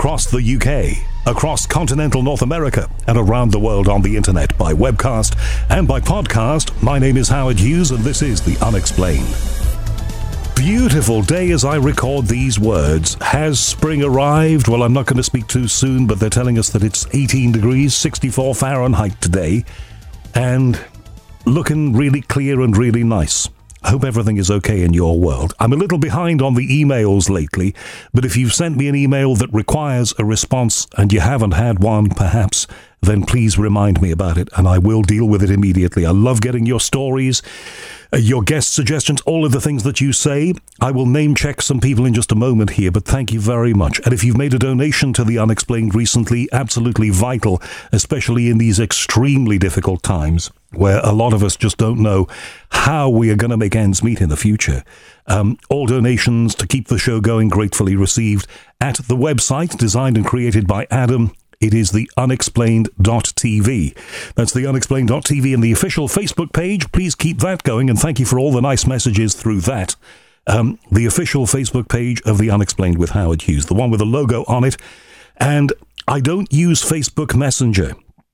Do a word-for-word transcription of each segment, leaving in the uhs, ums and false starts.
across the U K, across continental North America, and around the world on the internet by webcast and by podcast. My name is Howard Hughes, and this is The Unexplained. Beautiful day as I record these words. Has spring arrived? Well, I'm not going to speak too soon, but they're telling us that it's eighteen degrees, sixty-four Fahrenheit today, and looking really clear and really nice. I hope everything is okay in your world. I'm a little behind on the emails lately, but if you've sent me an email that requires a response and you haven't had one, perhaps, then please remind me about it and I will deal with it immediately. I love getting your stories, uh, your guest suggestions, all of the things that you say. I will name check some people in just a moment here, but thank you very much. And if you've made a donation to The Unexplained recently, absolutely vital, especially in these extremely difficult times, where a lot of us just don't know how we are going to make ends meet in the future. Um, all donations to keep the show going gratefully received at the website designed and created by Adam. It is the unexplained dot t v. That's the unexplained dot t v and the official Facebook page. Please keep that going, and thank you for all the nice messages through that. Um, the official Facebook page of The Unexplained with Howard Hughes, the one with the logo on it. And I don't use Facebook Messenger,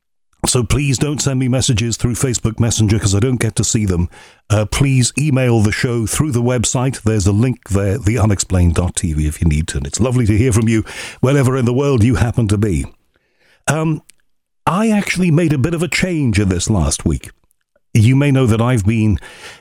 so please don't send me messages through Facebook Messenger because I don't get to see them. Uh, please email the show through the website. There's a link there, the unexplained dot t v, if you need to. And it's lovely to hear from you wherever in the world you happen to be. Um, I actually made a bit of a change in this last week. You may know that I've been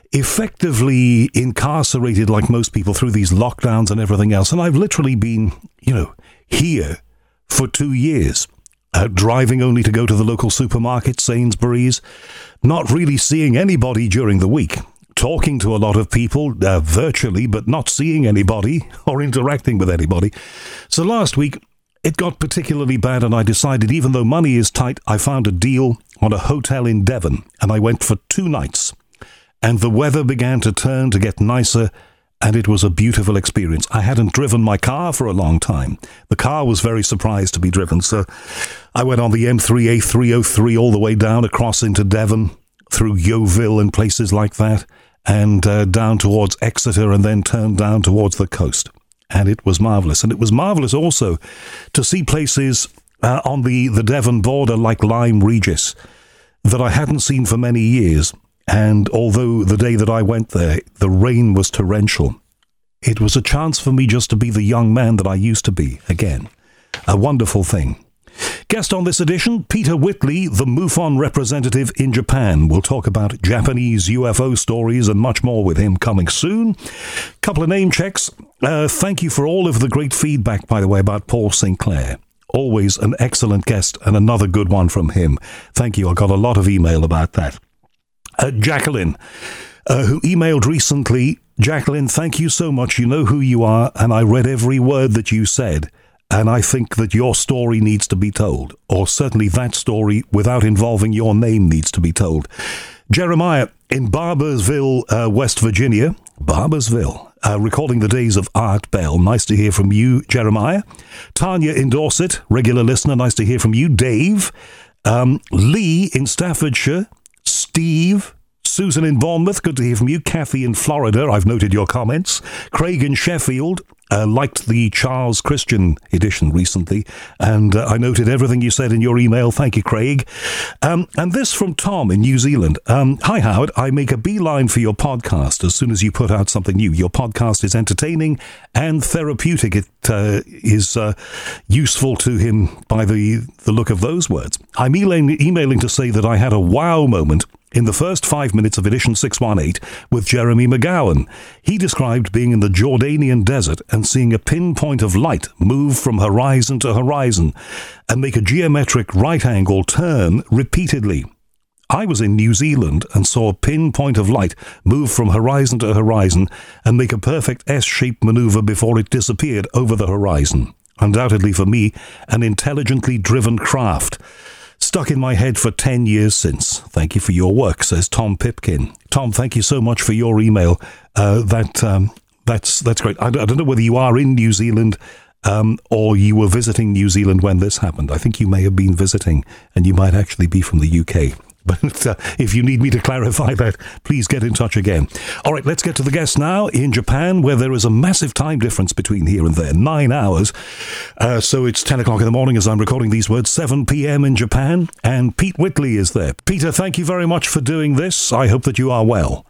effectively incarcerated like most people through these lockdowns and everything else. And I've literally been, you know, here for two years. Uh, driving only to go to the local supermarket, Sainsbury's, not really seeing anybody during the week, talking to a lot of people uh, virtually, but not seeing anybody or interacting with anybody. So last week, it got particularly bad, and I decided, even though money is tight, I found a deal on a hotel in Devon, and I went for two nights. And the weather began to turn to get nicer, and it was a beautiful experience. I hadn't driven my car for a long time. The car was very surprised to be driven, so I went on the M three A three oh three all the way down across into Devon, through Yeovil and places like that, and uh, down towards Exeter, and then turned down towards the coast. And it was marvellous. And it was marvellous also to see places uh, on the, the Devon border like Lyme Regis that I hadn't seen for many years. And although the day that I went there, the rain was torrential, it was a chance for me just to be the young man that I used to be again. A wonderful thing. Guest on this edition, Peter Whitley, the MUFON representative in Japan. We'll talk about Japanese U F O stories and much more with him coming soon. Couple of name checks. Uh, thank you for all of the great feedback, by the way, about Paul Sinclair. Always an excellent guest and another good one from him. Thank you. I got a lot of email about that. Uh, Jacqueline, uh, who emailed recently. Jacqueline, thank you so much. You know who you are, and I read every word that you said. And I think that your story needs to be told, or certainly that story without involving your name needs to be told. Jeremiah in Barbersville, uh, West Virginia, Barbersville, uh, recalling the days of Art Bell. Nice to hear from you, Jeremiah. Tanya in Dorset, regular listener. Nice to hear from you. Dave, um, Lee in Staffordshire, Steve, Susan in Bournemouth, good to hear from you. Kathy in Florida, I've noted your comments. Craig in Sheffield, uh, liked the Charles Christian edition recently, and uh, I noted everything you said in your email. Thank you, Craig. Um, and this from Tom in New Zealand. Um, Hi, Howard. I make a beeline for your podcast as soon as you put out something new. Your podcast is entertaining and therapeutic. It uh, is uh, useful to him by the, the look of those words. I'm emailing, emailing to say that I had a wow moment in the first five minutes of edition six one eight with Jeremy McGowan. He described being in the Jordanian desert and seeing a pinpoint of light move from horizon to horizon and make a geometric right angle turn repeatedly. I was in New Zealand and saw a pinpoint of light move from horizon to horizon and make a perfect S-shaped maneuver before it disappeared over the horizon. Undoubtedly for me, an intelligently driven craft. Stuck in my head for ten years since. Thank you for your work, says Tom Pipkin. Tom, thank you so much for your email. Uh, that um, that's that's great. I, I don't know whether you are in New Zealand um, or you were visiting New Zealand when this happened. I think you may have been visiting, and you might actually be from the U K. But uh, if you need me to clarify that, please get in touch again. All right, let's get to the guest now. In Japan, where there is a massive time difference between here and there, nine hours. Uh, so it's ten o'clock in the morning as I'm recording these words, seven p.m. in Japan. And Pete Whitley is there. Peter, thank you very much for doing this. I hope that you are well.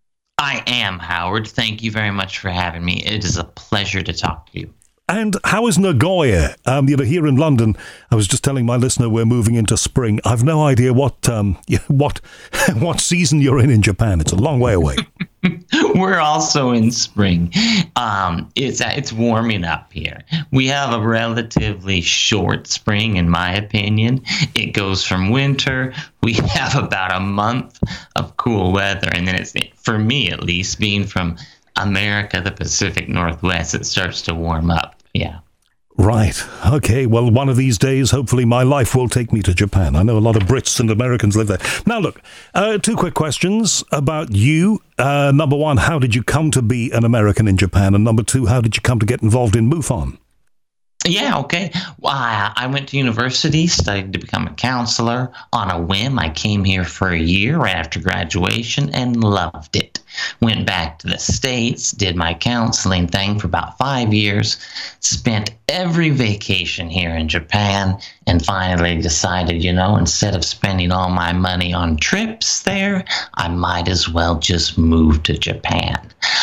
I am, Howard. Thank you very much for having me. It is a pleasure to talk to you. And how is Nagoya? Um, you know, here in London, I was just telling my listener we're moving into spring. I've no idea what um, what what season you're in in Japan. It's a long way away. We're also in spring. Um, it's it's warming up here. We have a relatively short spring, in my opinion. It goes from winter. We have about a month of cool weather, and then it's, for me at least, being from America, the Pacific Northwest, it starts to warm up. Yeah. Right. Okay. Well, one of these days, hopefully my life will take me to Japan. I know a lot of Brits and Americans live there. Now, look, uh, two quick questions about you. Uh, number one, how did you come to be an American in Japan? And number two, how did you come to get involved in MUFON? Yeah, okay. Well, I, I went to university, studied to become a counselor. On a whim, I came here for a year right after graduation and loved it. Went back to the States, did my counseling thing for about five years, spent every vacation here in Japan, and finally decided, you know, instead of spending all my money on trips there, I might as well just move to Japan.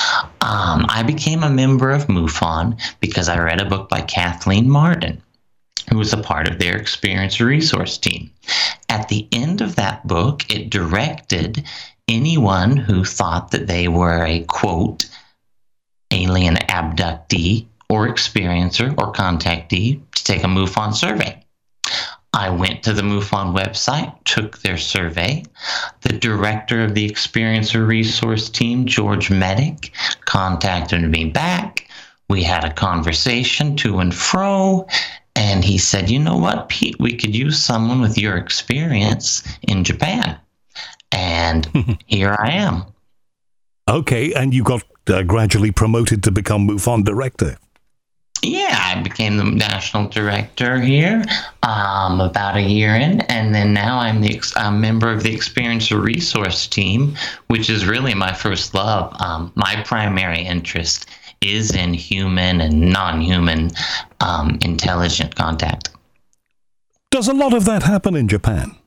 Um, I became a member of MUFON because I read a book by Kathleen Martin, who was a part of their Experiencer Resource team. At the end of that book, it directed anyone who thought that they were a, quote, alien abductee or experiencer or contactee to take a MUFON survey. I went to the MUFON website, took their survey. The director of the Experiencer Resource team, George Medic, contacted me back. We had a conversation to and fro, and he said, you know what, Pete, we could use someone with your experience in Japan. And here I am. Okay, and you got uh, gradually promoted to become MUFON director. Yeah, I became the national director here um, about a year in, and then now I'm the ex- I'm a member of the Experiencer Resource team, which is really my first love. Um, my primary interest is in human and non-human um, intelligent contact. Does a lot of that happen in Japan?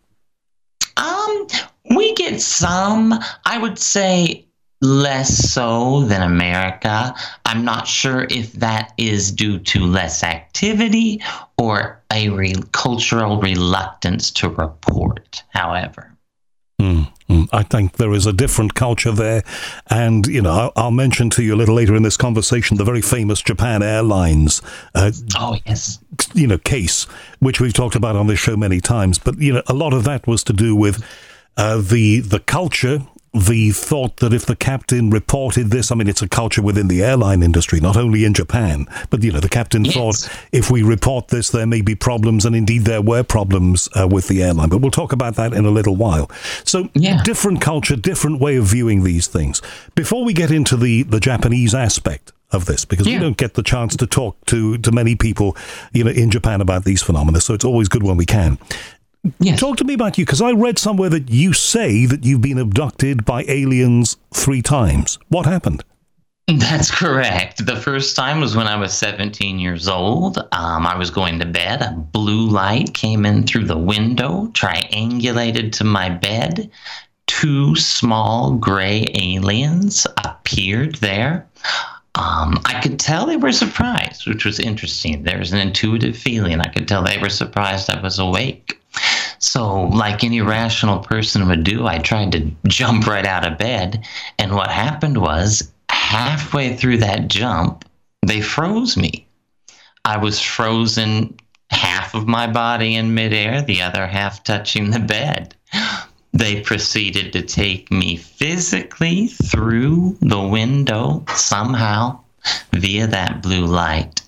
Um, we get some, I would say, less so than America. I'm not sure if that is due to less activity or a re- cultural reluctance to report, however. Mm, mm. I think there is a different culture there. And, you know, I'll, I'll mention to you a little later in this conversation the very famous Japan Airlines uh, oh, yes. you know, case, which we've talked about on this show many times. But, you know, a lot of that was to do with uh, the the culture, the thought that if the captain reported this, I mean, it's a culture within the airline industry, not only in Japan, but, you know, the captain yes. thought if we report this, there may be problems, and indeed there were problems uh, with the airline. But we'll talk about that in a little while. So yeah. different culture, different way of viewing these things. Before we get into the, the Japanese aspect of this, because yeah. we don't get the chance to talk to, to many people, you know, in Japan about these phenomena, so it's always good when we can. Yes. Talk to me about you, because I read somewhere that you say that you've been abducted by aliens three times. What happened? That's correct. The first time was when I was seventeen years old. Um, I was going to bed. A blue light came in through the window, triangulated to my bed. Two small gray aliens appeared there. Um, I could tell they were surprised, which was interesting. There was an intuitive feeling. I could tell they were surprised I was awake. So, like any rational person would do, I tried to jump right out of bed. And what happened was, halfway through that jump, they froze me. I was frozen, half of my body in midair, the other half touching the bed. They proceeded to take me physically through the window somehow via that blue light.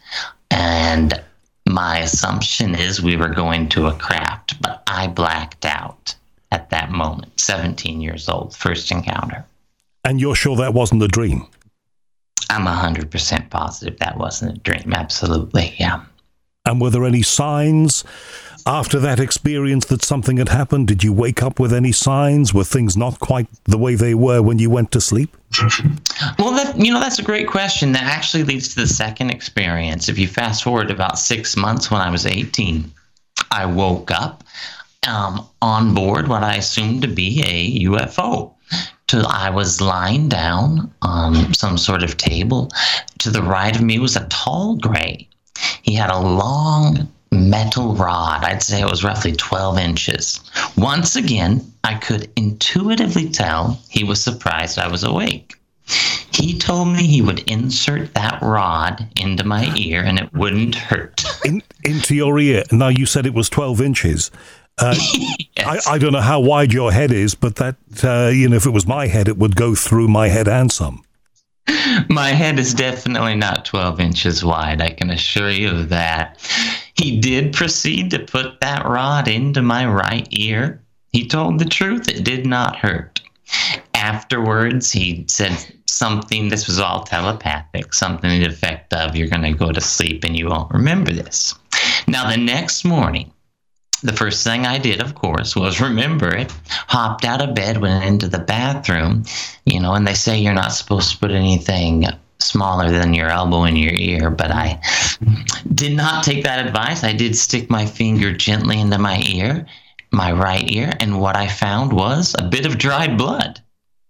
And my assumption is we were going to a craft, but I blacked out at that moment, seventeen years old, first encounter. And you're sure that wasn't a dream? I'm one hundred percent positive that wasn't a dream, absolutely, yeah. And were there any signs after that experience that something had happened? Did you wake up with any signs? Were things not quite the way they were when you went to sleep? Well, that, you know, that's a great question. That actually leads to the second experience. If you fast forward about six months when I was eighteen, I woke up um, on board what I assumed to be a U F O. To, I was lying down on some sort of table. To the right of me was a tall gray. He had a long metal rod. I'd say it was roughly twelve inches. Once again, I could intuitively tell he was surprised I was awake. He told me he would insert that rod into my ear and it wouldn't hurt. In, into your ear? Now, you said it was twelve inches. Uh, yes. I, I don't know how wide your head is, but that, uh, you know, if it was my head, it would go through my head and some. My head is definitely not twelve inches wide, I can assure you of that. He did proceed to put that rod into my right ear. He told the truth, it did not hurt. Afterwards, he said something, this was all telepathic, something to the effect of, you're going to go to sleep and you won't remember this. Now, the next morning, the first thing I did, of course, was remember it, hopped out of bed, went into the bathroom, you know, and they say you're not supposed to put anything smaller than your elbow in your ear, but I did not take that advice. I did stick my finger gently into my ear, my right ear, and what I found was a bit of dried blood.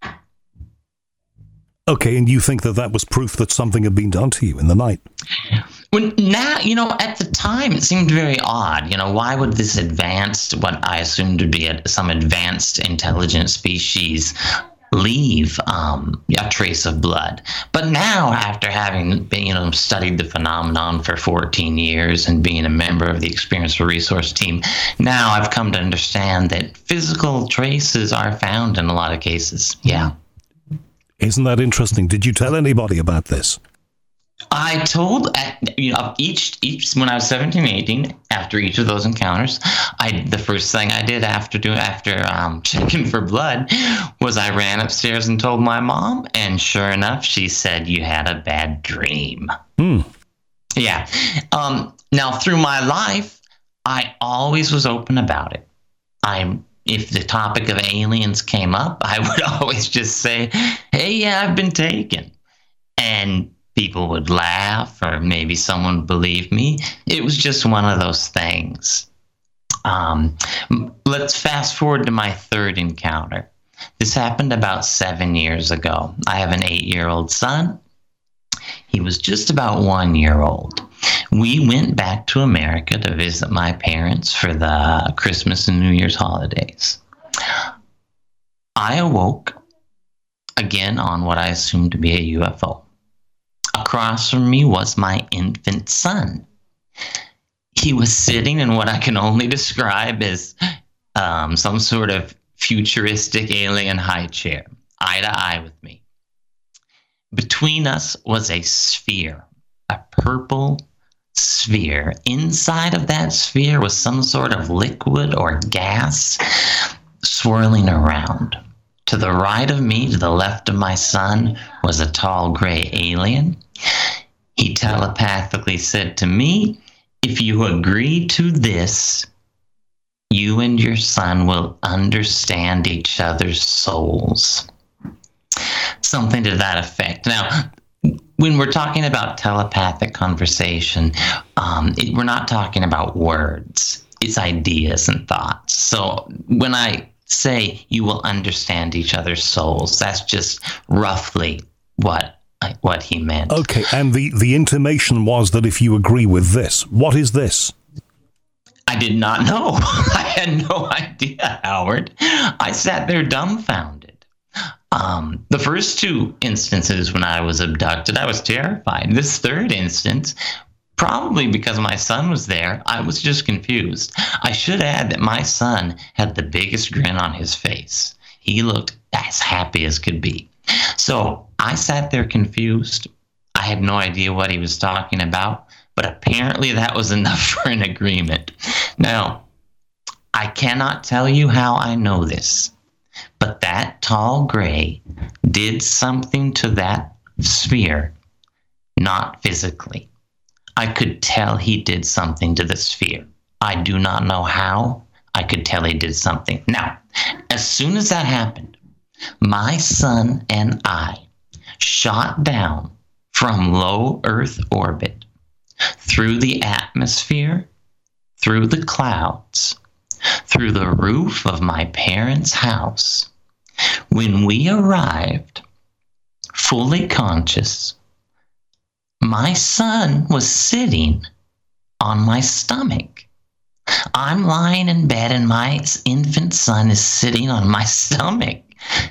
Okay, and you think that that was proof that something had been done to you in the night? When now, you know, at the time, it seemed very odd. You know, why would this advanced, what I assumed to be a, some advanced intelligent species, leave um, a trace of blood? But now, after having been, you know, studied the phenomenon for fourteen years and being a member of the Experiential Resource Team, now I've come to understand that physical traces are found in a lot of cases. Yeah. Isn't that interesting? Did you tell anybody about this? I told, you know, each, each, when I was seventeen, eighteen, after each of those encounters, I, the first thing I did after doing, after um, checking for blood was I ran upstairs and told my mom, and sure enough, she said, you had a bad dream. Hmm. Yeah. Um, now, through my life, I always was open about it. I'm, if the topic of aliens came up, I would always just say, hey, yeah, I've been taken. And people would laugh, or maybe someone would believe me. It was just one of those things. Um, let's fast forward to my third encounter. This happened about seven years ago. I have an eight-year-old son. He was just about one year old. We went back to America to visit my parents for the Christmas and New Year's holidays. I awoke again on what I assumed to be a U F O. Across from me was my infant son. He was sitting in what I can only describe as um, some sort of futuristic alien high chair, eye to eye with me. Between us was a sphere, a purple sphere. Inside of that sphere was some sort of liquid or gas swirling around. To the right of me, to the left of my son, was a tall gray alien. He telepathically said to me, if you agree to this, you and your son will understand each other's souls. Something to that effect. Now, when we're talking about telepathic conversation, um, it, we're not talking about words. It's ideas and thoughts. So when I say you will understand each other's souls, that's just roughly what what he meant. Okay, and the, the intimation was that if you agree with this, what is this? I did not know. I had no idea, Howard. I sat there dumbfounded. Um, the first two instances when I was abducted, I was terrified. This third instance, probably because my son was there, I was just confused. I should add that my son had the biggest grin on his face. He looked as happy as could be. So I sat there confused. I had no idea what he was talking about, but apparently that was enough for an agreement. Now, I cannot tell you how I know this, but that tall gray did something to that sphere, not physically. I could tell he did something to the sphere. I do not know how. I could tell he did something. Now, as soon as that happened, my son and I shot down from low Earth orbit through the atmosphere, through the clouds, through the roof of my parents' house. When we arrived, fully conscious, my son was sitting on my stomach. I'm lying in bed and my infant son is sitting on my stomach,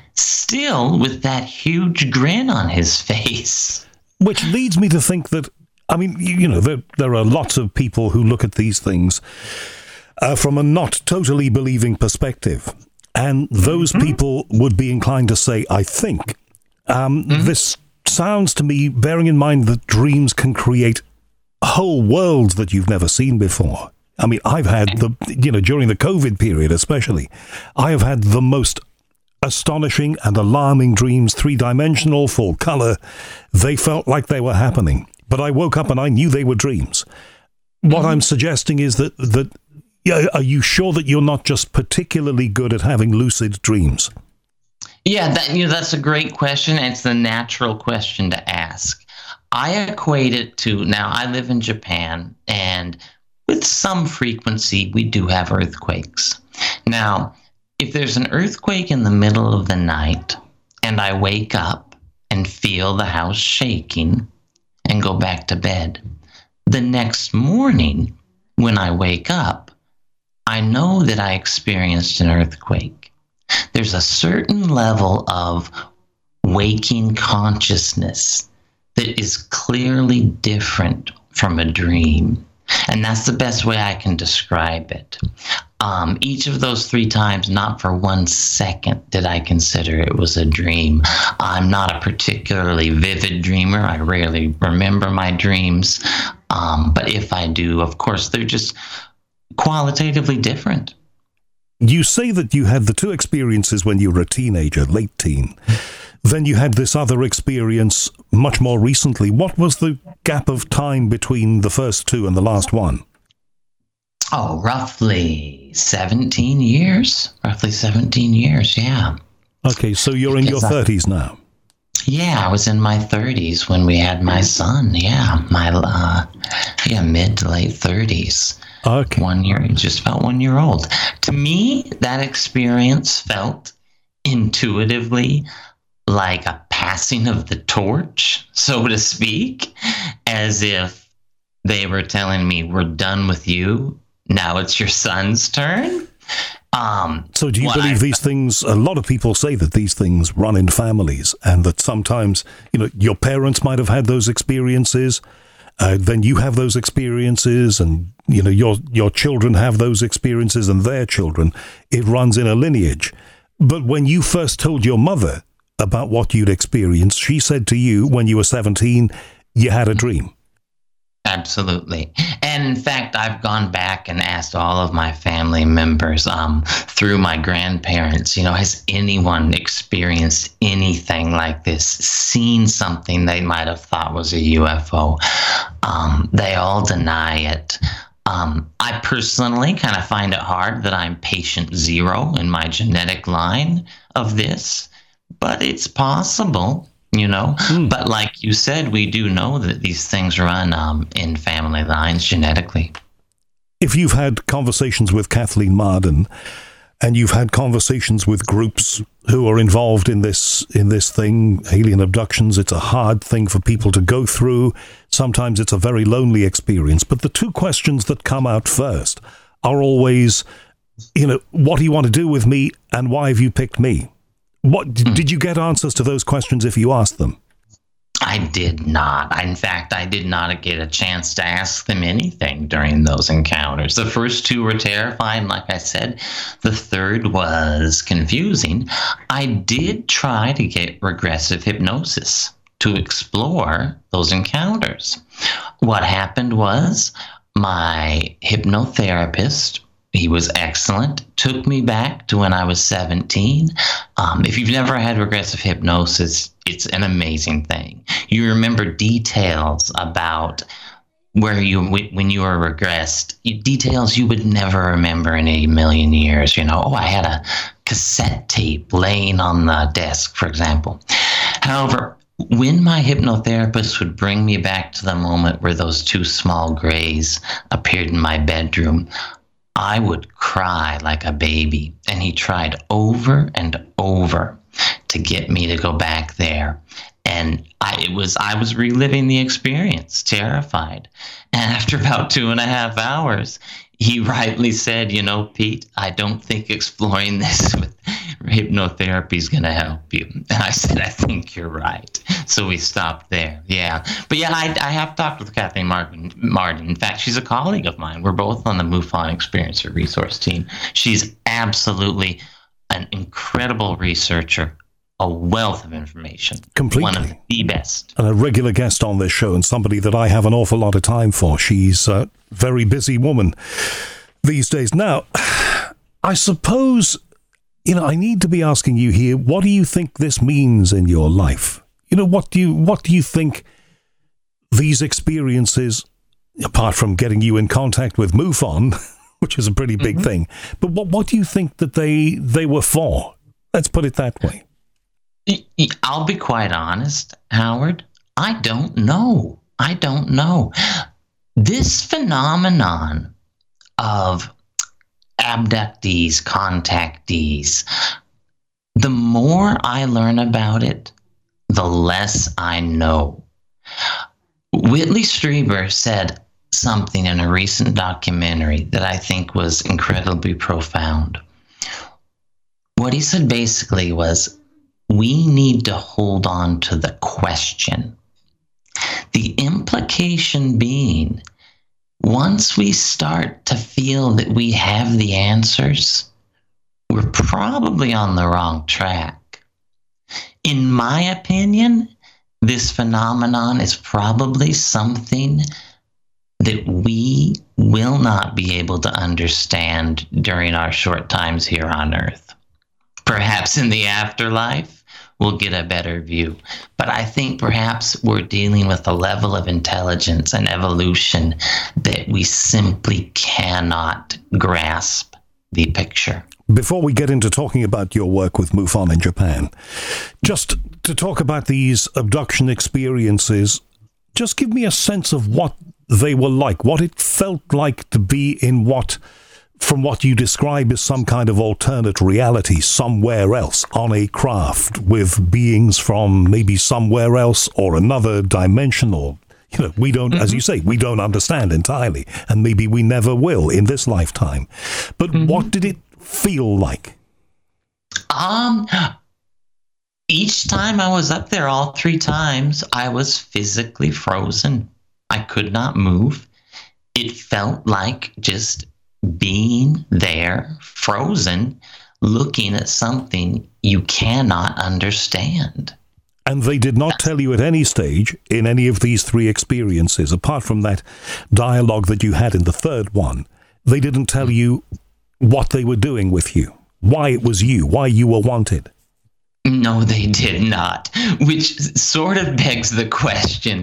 still with that huge grin on his face. Which leads me to think that, I mean, you, you know, there, there are lots of people who look at these things uh, from a not totally believing perspective. And those mm-hmm. people would be inclined to say, I think, um, mm-hmm. this sounds to me, bearing in mind that dreams can create whole worlds that you've never seen before. I mean, I've had the, you know, during the COVID period especially, I have had the most astonishing and alarming dreams, three-dimensional, full color. They felt like they were happening, but I woke up and I knew they were dreams. What I'm suggesting is that, that yeah, are you sure that you're not just particularly good at having lucid dreams? Yeah, that, you know, that's a great question. And it's the natural question to ask. I equate it to, now I live in Japan, and with some frequency, we do have earthquakes. Now, if there's an earthquake in the middle of the night and I wake up and feel the house shaking and go back to bed, the next morning when I wake up, I know that I experienced an earthquake. There's a certain level of waking consciousness that is clearly different from a dream. And that's the best way I can describe it. Um, each of those three times, not for one second did I consider it was a dream. I'm not a particularly vivid dreamer. I rarely remember my dreams. Um, but if I do, of course, they're just qualitatively different. You say that you had the two experiences when you were a teenager, late teen. Then you had this other experience much more recently. What was the gap of time between the first two and the last one? Oh, roughly seventeen years. Roughly seventeen years, yeah. Okay, so you're in your thirties now. Yeah, I was in my thirties when we had my son. Yeah, my uh, yeah, mid to late thirties. Okay. One year, just about one year old. To me, that experience felt intuitively like a passing of the torch, so to speak, as if they were telling me, we're done with you. Now it's your son's turn. Um, so do you believe I, these things, a lot of people say that these things run in families, and that sometimes, you know, your parents might have had those experiences, uh, then you have those experiences, and, you know, your your children have those experiences and their children. It runs in a lineage. But when you first told your mother about what you'd experienced, she said to you when you were seventeen, you had a dream. Absolutely. And in fact, I've gone back and asked all of my family members um, through my grandparents, you know, has anyone experienced anything like this, seen something they might have thought was a U F O? Um, they all deny it. Um, I personally kind of find it hard that I'm patient zero in my genetic line of this, but it's possible. You know, mm. But like you said, we do know that these things run um, in family lines genetically. If you've had conversations with Kathleen Marden, and you've had conversations with groups who are involved in this in this thing, alien abductions, it's a hard thing for people to go through. Sometimes it's a very lonely experience. But the two questions that come out first are always, you know, what do you want to do with me, and why have you picked me? What did you get answers to those questions if you asked them? I did not. In fact, I did not get a chance to ask them anything during those encounters. The first two were terrifying, like I said. The third was confusing. I did try to get regressive hypnosis to explore those encounters. What happened was my hypnotherapist, he was excellent, took me back to when I was seventeen. Um, if you've never had regressive hypnosis, it's an amazing thing. You remember details about where you when you were regressed, details you would never remember in a million years. You know, oh, I had a cassette tape laying on the desk, for example. However, when my hypnotherapist would bring me back to the moment where those two small grays appeared in my bedroom, I would cry like a baby. And he tried over and over to get me to go back there. And I it was I was reliving the experience, terrified. And after about two and a half hours, he rightly said, you know, Pete, I don't think exploring this with hypnotherapy is going to help you. And I said, I think you're right. So we stopped there. Yeah. But yeah, I, I have talked with Kathleen Martin, Martin. In fact, she's a colleague of mine. We're both on the MUFON Experiencer resource team. She's absolutely an incredible researcher, a wealth of information. Completely. One of the best. And a regular guest on this show, and somebody that I have an awful lot of time for. She's a very busy woman these days. Now, I suppose, you know, I need to be asking you here, what do you think this means in your life? You know, what do you, what do you think these experiences, apart from getting you in contact with MUFON, which is a pretty big mm-hmm. thing, but what, what do you think that they, they were for? Let's put it that way. I'll be quite honest, Howard. I don't know. I don't know. This phenomenon of abductees, contactees, the more I learn about it, the less I know. Whitley Strieber said something in a recent documentary that I think was incredibly profound. What he said basically was, we need to hold on to the question. The implication being, once we start to feel that we have the answers, we're probably on the wrong track. In my opinion, this phenomenon is probably something that we will not be able to understand during our short times here on Earth. Perhaps in the afterlife, we'll get a better view. But I think perhaps we're dealing with a level of intelligence and evolution that we simply cannot grasp the picture. Before we get into talking about your work with MUFON in Japan, just to talk about these abduction experiences, just give me a sense of what they were like, what it felt like to be in what, from what you describe as some kind of alternate reality somewhere else on a craft with beings from maybe somewhere else or another dimension, or, you know, we don't, mm-hmm. as you say, we don't understand entirely, and maybe we never will in this lifetime. But mm-hmm. what did it feel like? Um, each time I was up there, all three times, I was physically frozen. I could not move. It felt like just being there, frozen, looking at something you cannot understand. And they did not tell you at any stage in any of these three experiences, apart from that dialogue that you had in the third one, they didn't tell you what they were doing with you, why it was you, why you were wanted. No, they did not, which sort of begs the question,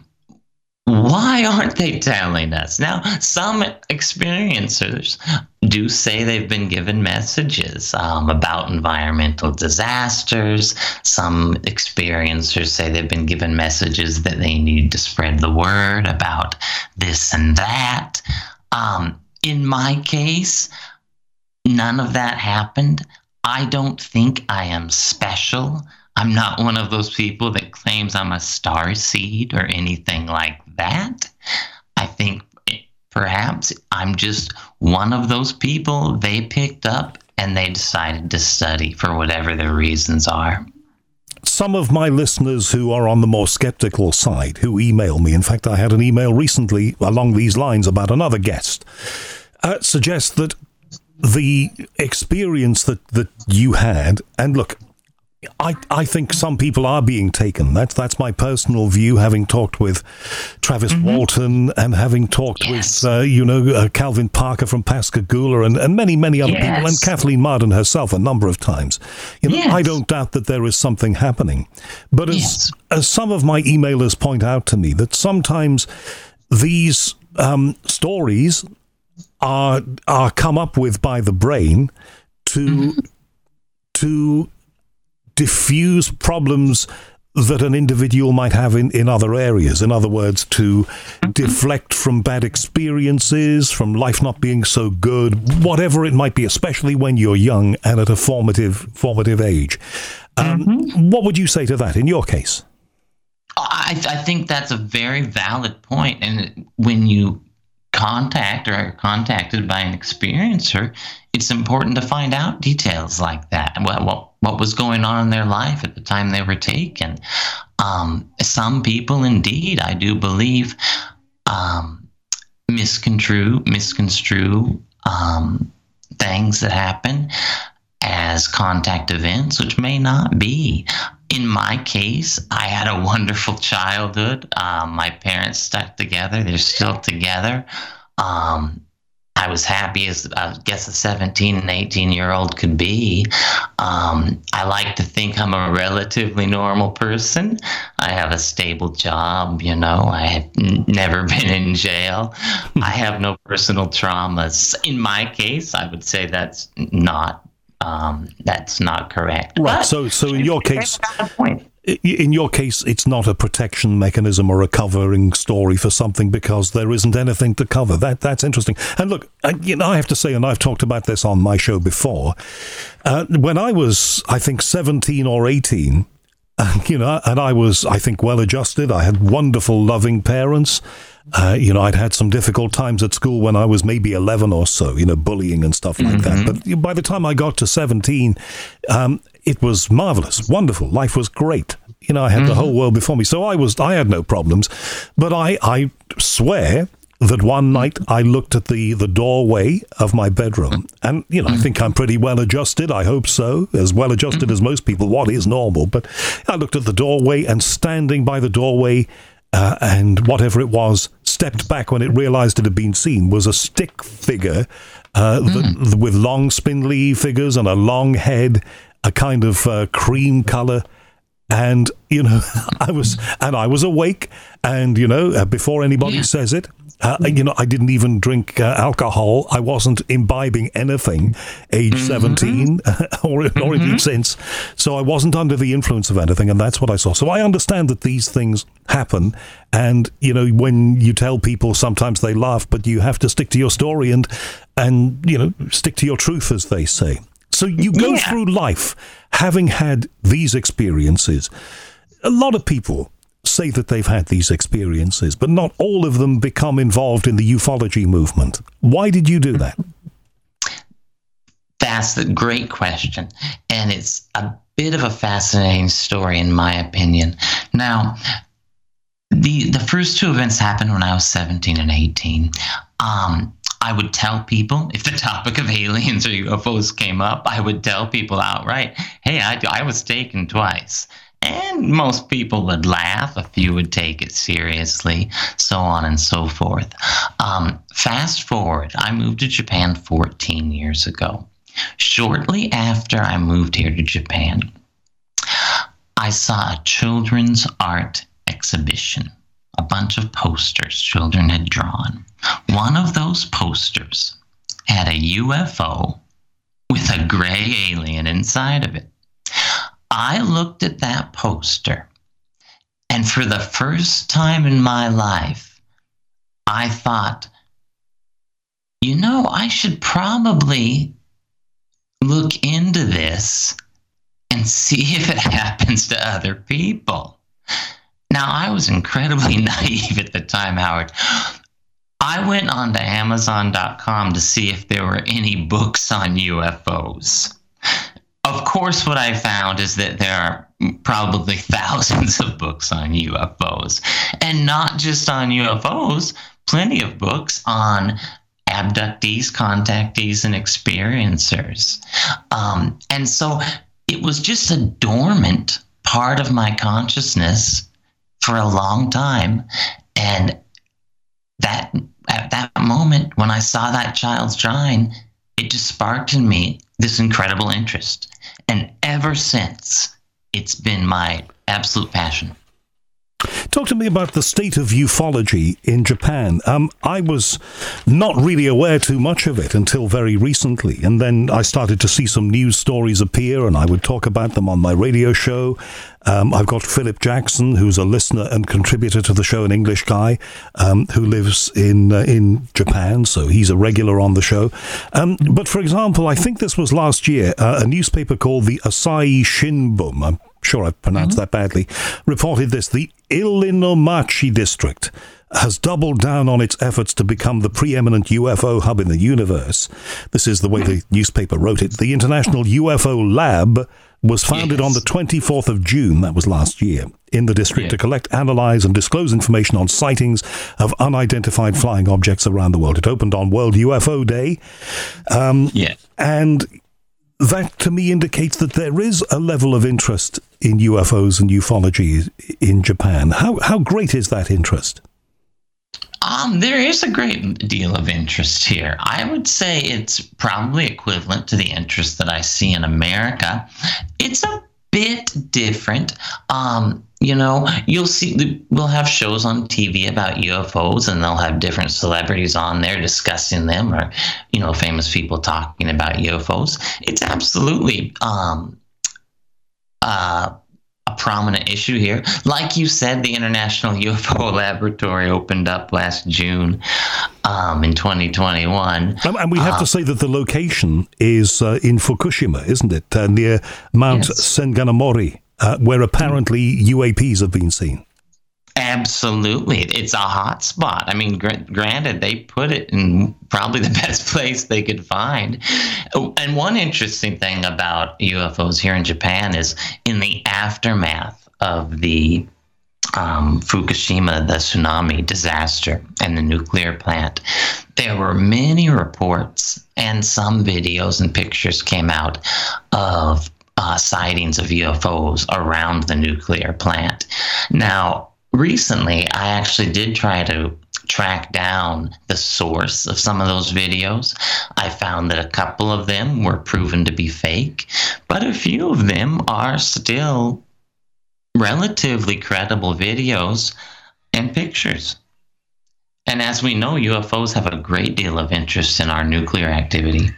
why aren't they telling us? Now, some experiencers do say they've been given messages um, about environmental disasters. Some experiencers say they've been given messages that they need to spread the word about this and that. Um, in my case, none of that happened. I don't think I am special. I'm not one of those people that claims I'm a starseed or anything like that. I think perhaps I'm just one of those people they picked up and they decided to study for whatever their reasons are. Some of my listeners who are on the more skeptical side, who email me, in fact, I had an email recently along these lines about another guest, uh, suggest that the experience that, that you had, and look, I, I think some people are being taken. That's that's my personal view, having talked with Travis mm-hmm. Walton and having talked yes. with, uh, you know, uh, Calvin Parker from Pascagoula and, and many, many other yes. people, and Kathleen Marden herself a number of times. You know, yes. I don't doubt that there is something happening. But as, yes. as some of my emailers point out to me, that sometimes these um, stories are are come up with by the brain to mm-hmm. to diffuse problems that an individual might have in, in other areas. In other words, to mm-hmm. deflect from bad experiences, from life not being so good, whatever it might be, especially when you're young and at a formative formative age. Um, mm-hmm. What would you say to that in your case? I, I think that's a very valid point. And when you contact or are contacted by an experiencer, it's important to find out details like that. What, what, what was going on in their life at the time they were taken. Um, some people, indeed, I do believe, um, misconstrue, misconstrue um, things that happen as contact events, which may not be. In my case, I had a wonderful childhood. Um, my parents stuck together. They're still together. Um, I was happy as, I guess, a seventeen and eighteen-year-old could be. Um, I like to think I'm a relatively normal person. I have a stable job, you know. I have n- never been in jail. I have no personal traumas. In my case, I would say that's not Um, that's not correct. Right. But so, so in your case, in your case, it's not a protection mechanism or a covering story for something because there isn't anything to cover. That that's interesting. And look, I, you know, I have to say, and I've talked about this on my show before. Uh, when I was, I think, seventeen or eighteen, uh, you know, and I was, I think, well adjusted. I had wonderful, loving parents. Uh, you know, I'd had some difficult times at school when I was maybe eleven or so, you know, bullying and stuff like mm-hmm. that. But by the time I got to seventeen, um, it was marvelous, wonderful. Life was great. You know, I had mm-hmm. the whole world before me. So I was, I had no problems. But I, I swear that one night I looked at the, the doorway of my bedroom and, you know, I think I'm pretty well adjusted. I hope so. As well adjusted as most people. What is normal? But I looked at the doorway and standing by the doorway Uh, and whatever it was, stepped back when it realized it had been seen, was a stick figure uh, mm. the, the, with long spindly figures and a long head, a kind of uh, cream color. And, you know, I was, and I was awake. And, you know, uh, before anybody yeah. says it, uh, you know, I didn't even drink uh, alcohol. I wasn't imbibing anything age mm-hmm. seventeen or, or mm-hmm. indeed since. So I wasn't under the influence of anything. And that's what I saw. So I understand that these things happen. And, you know, when you tell people, sometimes they laugh, but you have to stick to your story and, and, you know, stick to your truth, as they say. So you go yeah. through life having had these experiences. A lot of people say that they've had these experiences, but not all of them become involved in the ufology movement. Why did you do that? That's a great question. And it's a bit of a fascinating story, in my opinion. Now, the, the first two events happened when I was seventeen and eighteen. Um, I would tell people, if the topic of aliens or U F Os came up, I would tell people outright, hey, I, I was taken twice. And most people would laugh, a few would take it seriously, so on and so forth. Um, fast forward, I moved to Japan fourteen years ago. Shortly after I moved here to Japan, I saw a children's art exhibition. A bunch of posters children had drawn. One of those posters had a U F O with a gray alien inside of it. I looked at that poster, and for the first time in my life, I thought, you know, I should probably look into this and see if it happens to other people. Now, I was incredibly naive at the time, Howard. I went on to Amazon dot com to see if there were any books on U F Os. Of course, what I found is that there are probably thousands of books on U F Os. And not just on U F Os, plenty of books on abductees, contactees, and experiencers. Um, and so it was just a dormant part of my consciousness for a long time. And that at that moment, when I saw that child's drawing, it just sparked in me this incredible interest. And ever since, it's been my absolute passion. Talk to me about the state of ufology in Japan. Um, I was not really aware too much of it until very recently, and then I started to see some news stories appear, and I would talk about them on my radio show. Um, I've got Philip Jackson, who's a listener and contributor to the show, an English guy um, who lives in uh, in Japan, so he's a regular on the show. Um, but for example, I think this was last year, uh, a newspaper called the Asahi Shimbun, I'm sure I've pronounced mm-hmm. that badly, reported this: the Ilinomachi district has doubled down on its efforts to become the preeminent U F O hub in the universe. This is the way the newspaper wrote it. The International U F O Lab was founded yes. on the twenty-fourth of June, that was last year, in the district yeah. to collect, analyze, and disclose information on sightings of unidentified flying objects around the world. It opened on World U F O Day. Um, yeah. And that, to me, indicates that there is a level of interest in U F Os and ufology in Japan. How how great is that interest? Um, there is a great deal of interest here. I would say it's probably equivalent to the interest that I see in America. It's a bit different. Um, you know, you'll see, we'll have shows on T V about U F Os, and they'll have different celebrities on there discussing them, or, you know, famous people talking about U F Os. It's absolutely um, uh, a prominent issue here. Like you said, the International U F O Laboratory opened up last June um, in twenty twenty-one. And we have uh, to say that the location is uh, in Fukushima, isn't it? Uh, near Mount yes. Senganamori, uh, where apparently U A Ps have been seen. Absolutely. It's a hot spot. I mean, gr- granted, they put it in probably the best place they could find. And one interesting thing about U F Os here in Japan is in the aftermath of the um, Fukushima, the tsunami disaster, and the nuclear plant, there were many reports and some videos and pictures came out of uh, sightings of U F Os around the nuclear plant. Now, recently, I actually did try to track down the source of some of those videos. I found that a couple of them were proven to be fake, but a few of them are still relatively credible videos and pictures. And as we know, U F Os have a great deal of interest in our nuclear activity.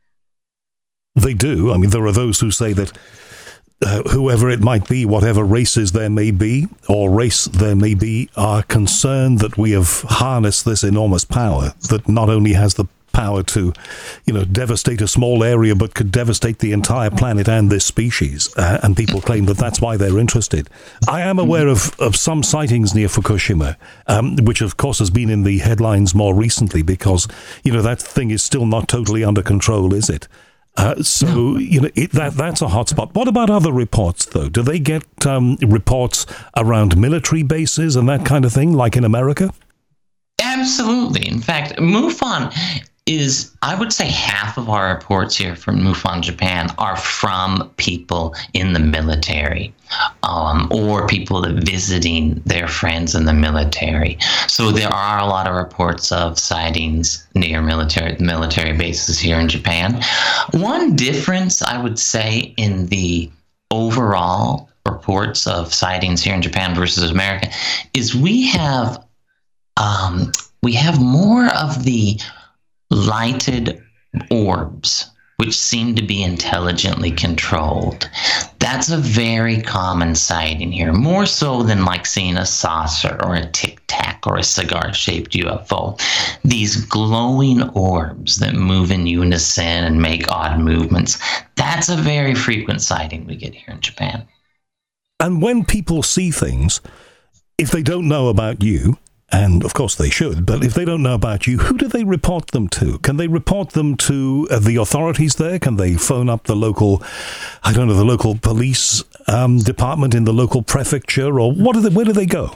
They do. I mean, there are those who say that Uh, whoever it might be, whatever races there may be, or race there may be, are concerned that we have harnessed this enormous power that not only has the power to, you know, devastate a small area, but could devastate the entire planet and this species. Uh, and people claim that that's why they're interested. I am aware of, of some sightings near Fukushima, um, which of course has been in the headlines more recently because, you know, that thing is still not totally under control, is it? Uh, so, you know, it, that that's a hotspot. What about other reports, though? Do they get um, reports around military bases and that kind of thing, like in America? Absolutely. In fact, MUFON is, I would say half of our reports here from MUFON Japan are from people in the military um, or people visiting their friends in the military. So there are a lot of reports of sightings near military military bases here in Japan. One difference, I would say, in the overall reports of sightings here in Japan versus America is we have um, we have more of the lighted orbs, which seem to be intelligently controlled. That's a very common sighting here, more so than like seeing a saucer or a tic-tac or a cigar-shaped U F O. These glowing orbs that move in unison and make odd movements, that's a very frequent sighting we get here in Japan. And when people see things, if they don't know about you, and of course they should, but if they don't know about you, who do they report them to? Can they report them to uh, the authorities there? Can they phone up the local, I don't know, the local police um, department in the local prefecture, or what do they, where do they go?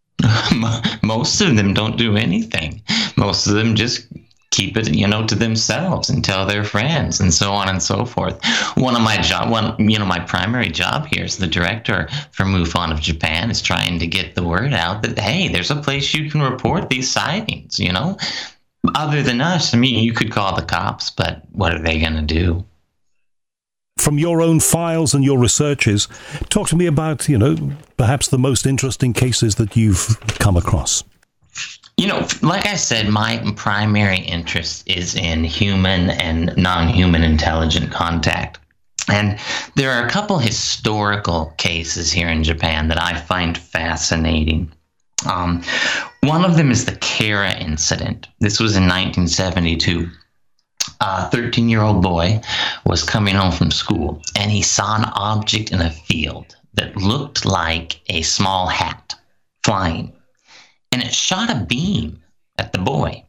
Most of them don't do anything. Most of them just keep it, you know, to themselves and tell their friends and so on and so forth. One of my job, one, you know, my primary job here as the director for MUFON of Japan is trying to get the word out that, hey, there's a place you can report these sightings, you know. Other than us, I mean, you could call the cops, but what are they going to do? from your own files and your researches, talk to me about, you know, perhaps the most interesting cases that you've come across. You know, like I said, my primary interest is in human and non-human intelligent contact. And there are a couple historical cases here in Japan that I find fascinating. Um, one of them is the Kara incident. This was in nineteen seventy-two. A thirteen-year-old boy was coming home from school, and he saw an object in a field that looked like a small hat flying. And it shot a beam at the boy.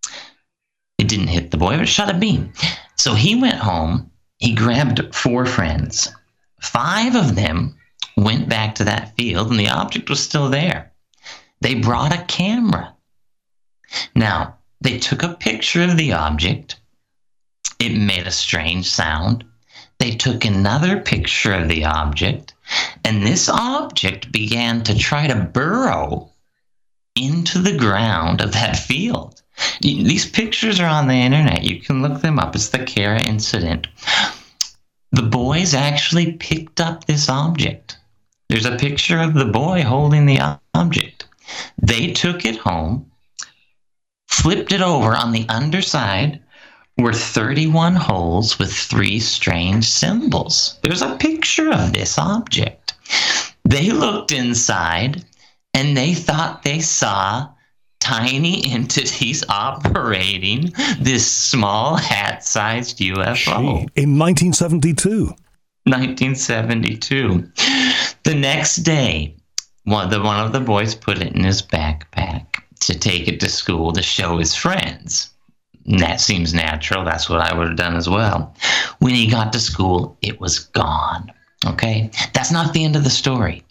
It didn't hit the boy, but it shot a beam. So he went home. He grabbed four friends. Five of them went back to that field, and the object was still there. They brought a camera. Now, they took a picture of the object. It made a strange sound. They took another picture of the object, and this object began to try to burrow into the ground of that field. These pictures are on the internet. You can look them up. It's the Kara incident. The boys actually picked up this object. There's a picture of the boy holding the object. They took it home, flipped it over. On the underside were thirty-one holes with three strange symbols. There's a picture of this object. They looked inside, and they thought they saw tiny entities operating this small hat-sized U F O. Gee, in nineteen seventy-two. nineteen seventy-two. The next day, one, the, one of the boys put it in his backpack to take it to school to show his friends. And that seems natural. That's what I would have done as well. When he got to school, it was gone. Okay? That's not the end of the story.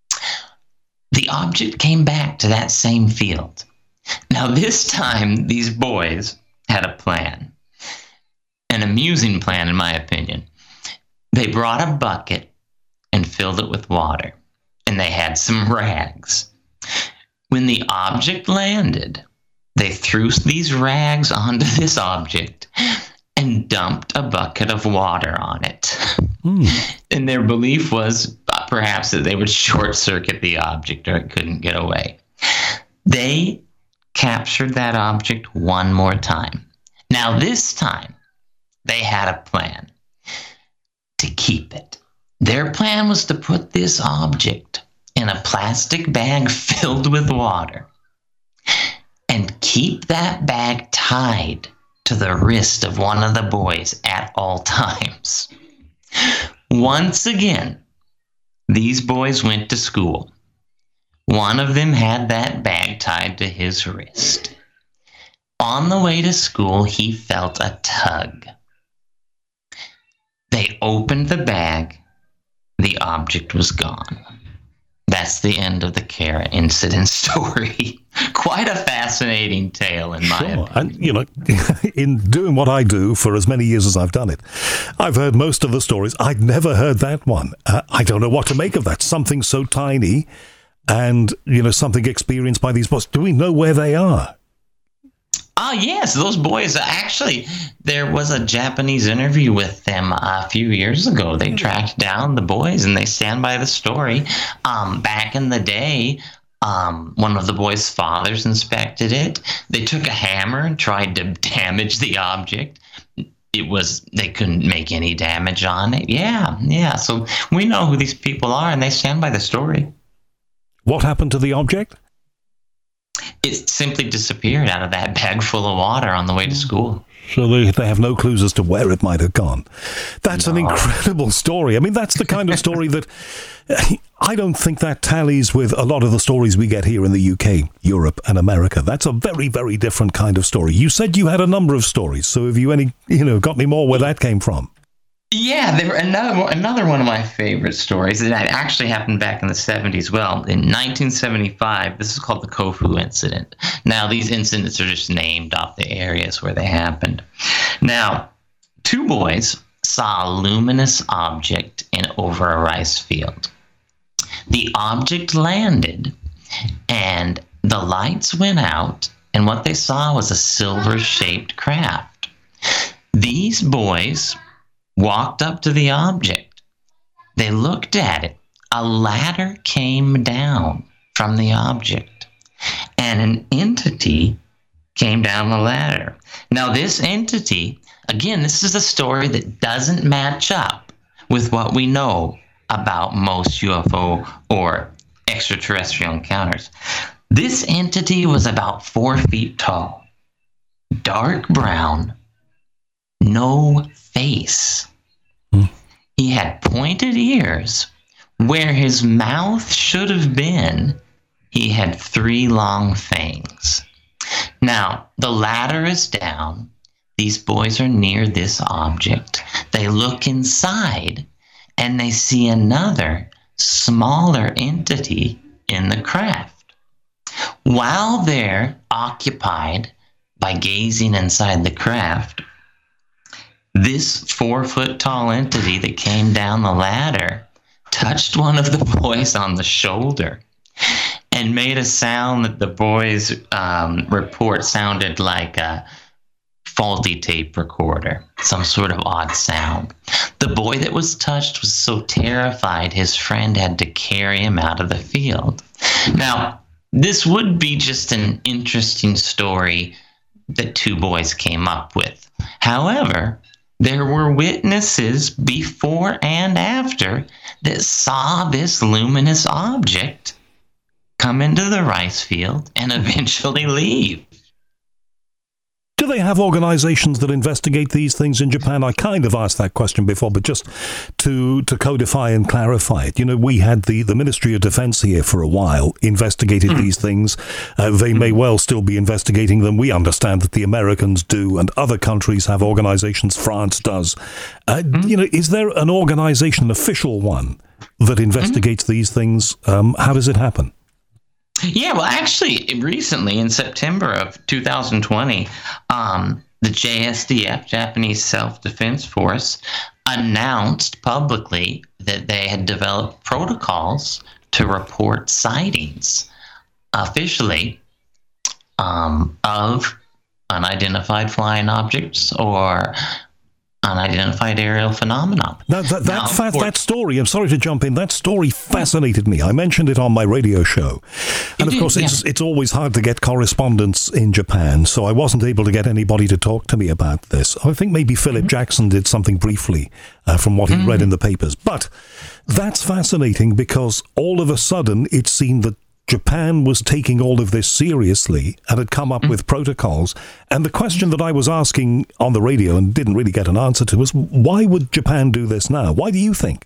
The object came back to that same field. Now, this time, these boys had a plan. An amusing plan, in my opinion. They brought a bucket and filled it with water. And they had some rags. When the object landed, they threw these rags onto this object and dumped a bucket of water on it. Mm. And their belief was perhaps that they would short-circuit the object or it couldn't get away. They captured that object one more time. Now, this time, they had a plan to keep it. Their plan was to put this object in a plastic bag filled with water and keep that bag tied to the wrist of one of the boys at all times. Once again, these boys went to school. One of them had that bag tied to his wrist. On the way to school, he felt a tug. They opened the bag. The object was gone. That's the end of the Kara incident story. Quite a fascinating tale, in my sure. opinion. And, you know, in doing what I do for as many years as I've done it, I've heard most of the stories. I'd never heard that one. Uh, I don't know what to make of that. Something so tiny and, you know, something experienced by these boys. Do we know where they are? Ah, yes, those boys. Actually, there was a Japanese interview with them a few years ago. They tracked down the boys, and they stand by the story. Um, back in the day, um, one of the boys' fathers inspected it. They took a hammer and tried to damage the object. It was they couldn't make any damage on it. Yeah, yeah. So we know who these people are, and they stand by the story. What happened to the object? It simply disappeared out of that bag full of water on the way to school. So they, they have no clues as to where it might have gone. That's no. an incredible story. I mean, that's the kind of story that I don't think that tallies with a lot of the stories we get here in the U K, Europe, and America. That's a very, very different kind of story. You said you had a number of stories, so have you any, you know, got any more where that came from? Yeah, there were another another one of my favorite stories that actually happened back in the seventies. Well, in nineteen seventy-five, this is called the Kofu incident. Now, these incidents are just named off the areas where they happened. Now, two boys saw a luminous object in over a rice field. The object landed, and the lights went out, and what they saw was a silver-shaped craft. These boys walked up to the object. They looked at it. A ladder came down from the object, and an entity came down the ladder. Now, this entity, again, this is a story that doesn't match up with what we know about most U F O or extraterrestrial encounters. This entity was about four feet tall, dark brown, no face. Hmm. He had pointed ears. Where his mouth should have been, he had three long fangs. Now, the ladder is down. These boys are near this object. They look inside, and they see another, smaller entity in the craft. While they're occupied by gazing inside the craft, this four-foot-tall entity that came down the ladder touched one of the boys on the shoulder and made a sound that the boys um, report sounded like a faulty tape recorder, some sort of odd sound. The boy that was touched was so terrified his friend had to carry him out of the field. Now, this would be just an interesting story that two boys came up with. However, there were witnesses before and after that saw this luminous object come into the rice field and eventually leave. Do they have organizations that investigate these things in Japan? I kind of asked that question before, but just to to codify and clarify it. You know, we had the, the Ministry of Defense here for a while, investigated mm. these things. Uh, they may well still be investigating them. We understand that the Americans do, and other countries have organizations. France does. Uh, mm. You know, is there an organization, an official one, that investigates mm. these things? Um, how does it happen? Yeah, well, actually, recently in September of two thousand twenty, um, the J S D F, Japanese Self-Defense Force, announced publicly that they had developed protocols to report sightings officially um, of unidentified flying objects or unidentified aerial phenomena. Now, that, that, now, fa- that story, I'm sorry to jump in, that story fascinated me. I mentioned it on my radio show. And of course, did, it's, yeah. it's always hard to get correspondence in Japan, so I wasn't able to get anybody to talk to me about this. I think maybe Philip mm-hmm. Jackson did something briefly uh, from what he mm-hmm. read in the papers. But that's fascinating because all of a sudden it seemed that Japan was taking all of this seriously and had come up mm. with protocols. And the question that I was asking on the radio and didn't really get an answer to was, why would Japan do this now? Why do you think?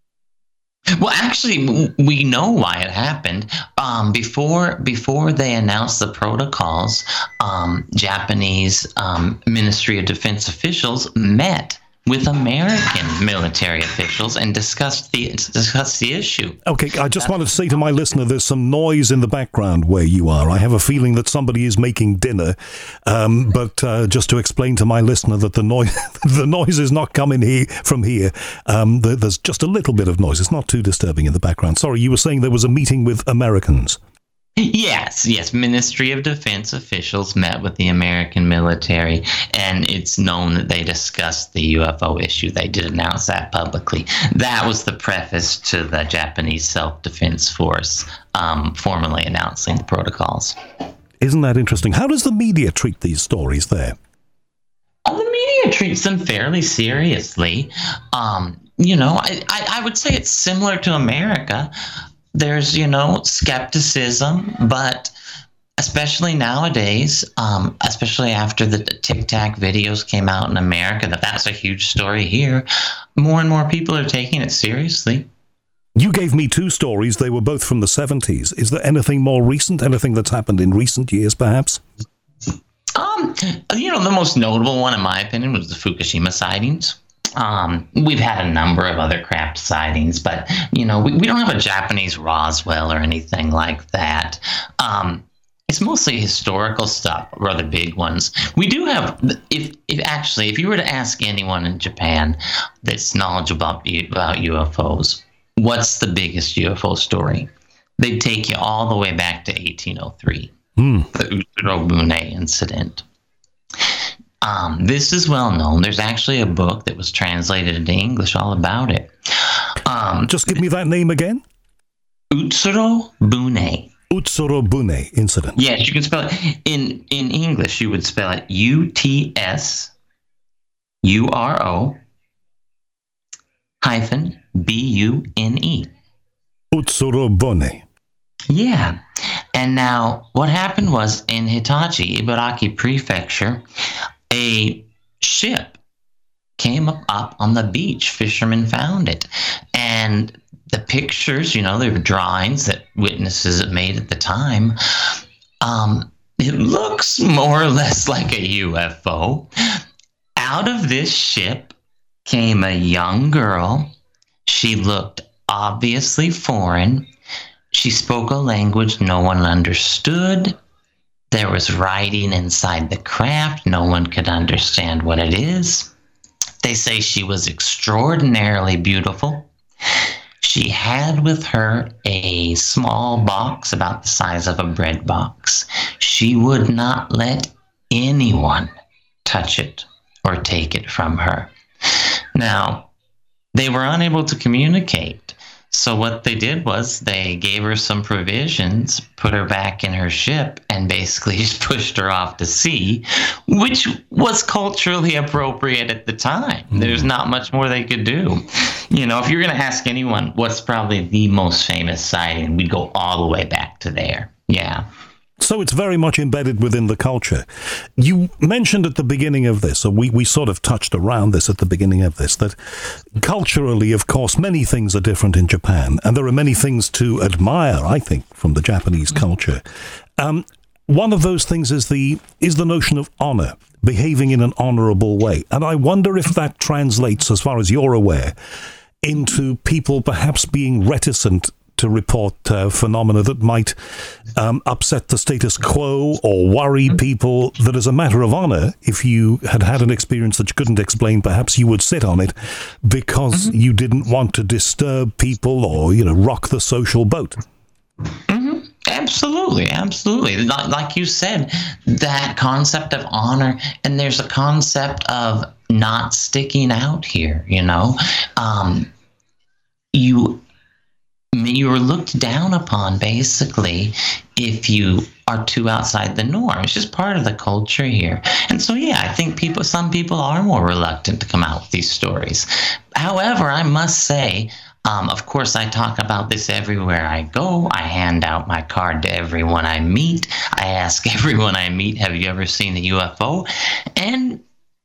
Well, actually, we know why it happened. Um, before before they announced the protocols, um, Japanese um, Ministry of Defense officials met with American military officials and discussed the discussed the issue. Okay, I just That's wanted to say to my listener, there's some noise in the background where you are. I have a feeling that somebody is making dinner, um, but uh, just to explain to my listener that the noise the noise is not coming here from here. Um, there's just a little bit of noise. It's not too disturbing in the background. Sorry, you were saying there was a meeting with Americans. Yes, yes. Ministry of Defense officials met with the American military, and it's known that they discussed the U F O issue. They did announce that publicly. That was the preface to the Japanese Self-Defense Force um, formally announcing the protocols. Isn't that interesting? How does the media treat these stories there? Uh, the media treats them fairly seriously. Um, you know, I, I, I would say it's similar to America. There's, you know, skepticism, but especially nowadays, um, especially after the Tic Tac videos came out in America, that that's a huge story here, more and more people are taking it seriously. You gave me two stories. They were both from the seventies. Is there anything more recent, anything that's happened in recent years, perhaps? Um, you know, the most notable one, in my opinion, was the Fukushima sightings. Um, we've had a number of other craft sightings, but, you know, we, we don't have a Japanese Roswell or anything like that. Um, it's mostly historical stuff, rather big ones. We do have, if, if actually, if you were to ask anyone in Japan that's knowledgeable about, about U F Os, what's the biggest U F O story? They'd take you all the way back to eighteen oh three, mm. the Utsuro Bune incident. Um, this is well known. There's actually a book that was translated into English all about it. Um, Just give me that name again. Utsuro Bune. Utsuro Bune incident. Yes, you can spell it. In, in English, you would spell it U T S U R O hyphen B U N E. Utsuro Bune. Yeah. And now what happened was in Hitachi, Ibaraki Prefecture, a ship came up, up on the beach. Fishermen found it. And the pictures, you know, they were drawings that witnesses had made at the time. Um, it looks more or less like a U F O. Out of this ship came a young girl. She looked obviously foreign. She spoke a language no one understood. There was writing inside the craft. No one could understand what it is. They say she was extraordinarily beautiful. She had with her a small box about the size of a bread box. She would not let anyone touch it or take it from her. Now, they were unable to communicate. So what they did was they gave her some provisions, put her back in her ship, and basically just pushed her off to sea, which was culturally appropriate at the time. Mm. There's not much more they could do. You know, if you're going to ask anyone what's probably the most famous sighting, we'd go all the way back to there. Yeah. So it's very much embedded within the culture. You mentioned at the beginning of this, or we, we sort of touched around this at the beginning of this, that culturally, of course, many things are different in Japan, and there are many things to admire, I think, from the Japanese culture. Um, one of those things is the is the notion of honor, behaving in an honorable way. And I wonder if that translates, as far as you're aware, into people perhaps being reticent to report uh, phenomena that might um, upset the status quo or worry people, that as a matter of honor, if you had had an experience that you couldn't explain, perhaps you would sit on it because mm-hmm. you didn't want to disturb people or, you know, rock the social boat. Mm-hmm. Absolutely, absolutely. Like, like you said, that concept of honor, and there's a concept of not sticking out here, you know. Um, you... You were looked down upon, basically, if you are too outside the norm. It's just part of the culture here. And so, yeah, I think people, some people are more reluctant to come out with these stories. However, I must say, um, of course, I talk about this everywhere I go. I hand out my card to everyone I meet. I ask everyone I meet, have you ever seen a U F O? And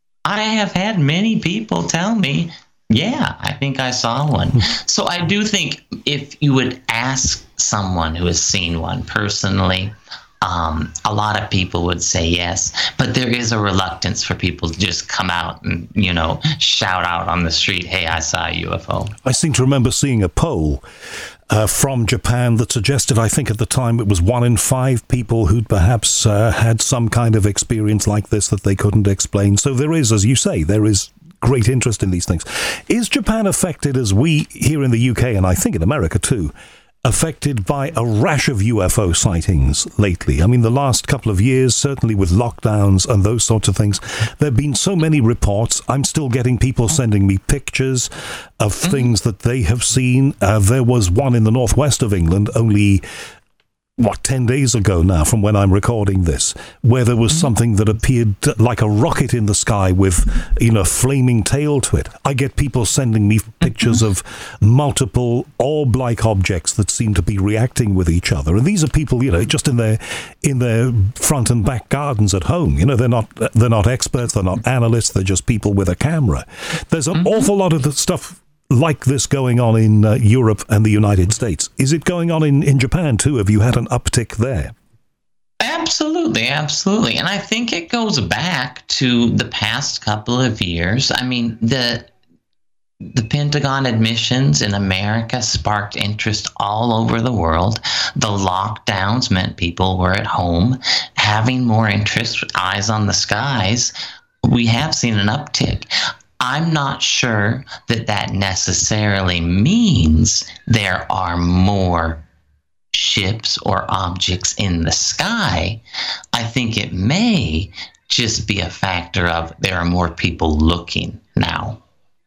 I have had many people tell me, yeah, I think I saw one. So I do think if you would ask someone who has seen one personally, um, a lot of people would say yes. But there is a reluctance for people to just come out and, you know, shout out on the street, hey, I saw a U F O. I seem to remember seeing a poll uh, from Japan that suggested, I think at the time, it was one in five people who'd perhaps uh, had some kind of experience like this that they couldn't explain. So there is, as you say, there is great interest in these things. Is Japan affected, as we here in the U K, and I think in America too, affected by a rash of U F O sightings lately? I mean, the last couple of years, certainly with lockdowns and those sorts of things, there have been so many reports. I'm still getting people sending me pictures of mm-hmm. things that they have seen. Uh, there was one in the northwest of England only what, ten days ago now from when I'm recording this, where there was mm-hmm. something that appeared like a rocket in the sky with, you know, flaming tail to it. I get people sending me pictures mm-hmm. of multiple orb-like objects that seem to be reacting with each other. And these are people, you know, just in their in their front and back gardens at home. You know, they're not they're not experts, they're not analysts, they're just people with a camera. There's an mm-hmm. awful lot of the stuff like this going on in uh, Europe and the United States. Is it going on in, in Japan too? Have you had an uptick there? Absolutely, absolutely. And I think it goes back to the past couple of years. I mean, the the Pentagon admissions in America sparked interest all over the world. The lockdowns meant people were at home, having more interest, eyes on the skies. We have seen an uptick. I'm not sure that that necessarily means there are more ships or objects in the sky. I think it may just be a factor of there are more people looking now.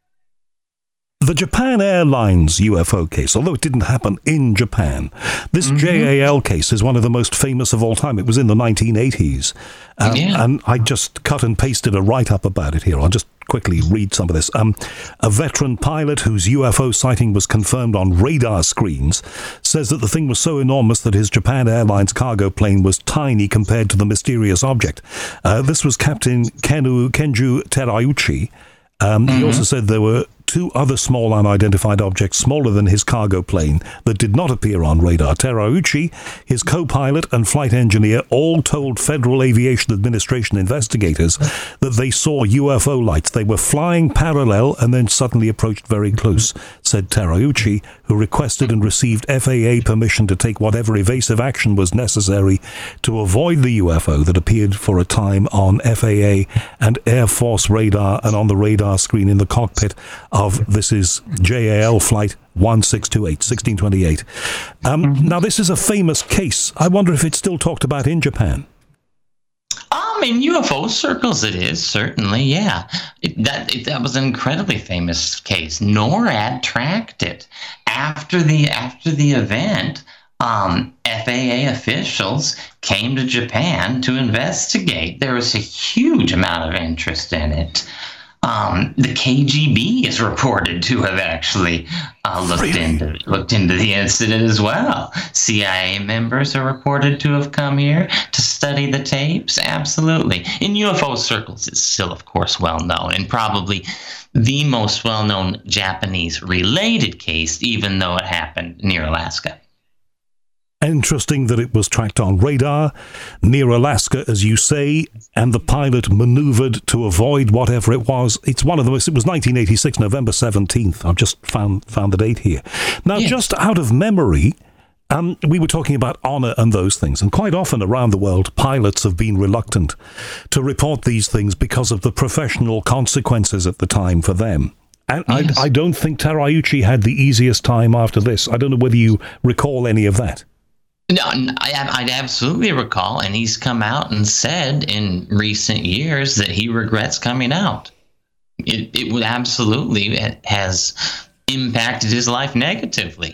The Japan Airlines U F O case, although it didn't happen in Japan, this mm-hmm. J A L case is one of the most famous of all time. It was in the nineteen eighties. Um, yeah. And I just cut and pasted a write-up about it here. I'll just quickly read some of this. Um, a veteran pilot whose U F O sighting was confirmed on radar screens says that the thing was so enormous that his Japan Airlines cargo plane was tiny compared to the mysterious object. Uh, this was Captain Kenu, Kenju Terauchi. Um, mm-hmm. He also said there were two other small unidentified objects smaller than his cargo plane that did not appear on radar. Terauchi, his co-pilot and flight engineer all told Federal Aviation Administration investigators that they saw U F O lights. They were flying parallel and then suddenly approached very close, said Terauchi, who requested and received F A A permission to take whatever evasive action was necessary to avoid the U F O that appeared for a time on F A A and Air Force radar and on the radar screen in the cockpit of this is J A L flight one six two eight, sixteen twenty-eight. Um, now, this is a famous case. I wonder if it's still talked about in Japan. Um, in U F O circles, it is, certainly, yeah. It, that it, that was an incredibly famous case. NORAD tracked it. After the, after the event, um, F A A officials came to Japan to investigate. There was a huge amount of interest in it. Um, the K G B is reported to have actually uh, looked really? into looked into the incident as well. C I A members are reported to have come here to study the tapes. Absolutely. In U F O circles, it's still, of course, well known, and probably the most well-known Japanese-related case, even though it happened near Alaska. Interesting that it was tracked on radar near Alaska, as you say, and the pilot maneuvered to avoid whatever it was. It's one of the most, it was nineteen eighty-six, November seventeenth. I've just found found the date here. Now, yes. Just out of memory, um, we were talking about honor and those things, and quite often around the world, pilots have been reluctant to report these things because of the professional consequences at the time for them. And yes. I, I don't think Terauchi had the easiest time after this. I don't know whether you recall any of that. No, I, I absolutely recall, and he's come out and said in recent years that he regrets coming out. It, it would absolutely it has impacted his life negatively.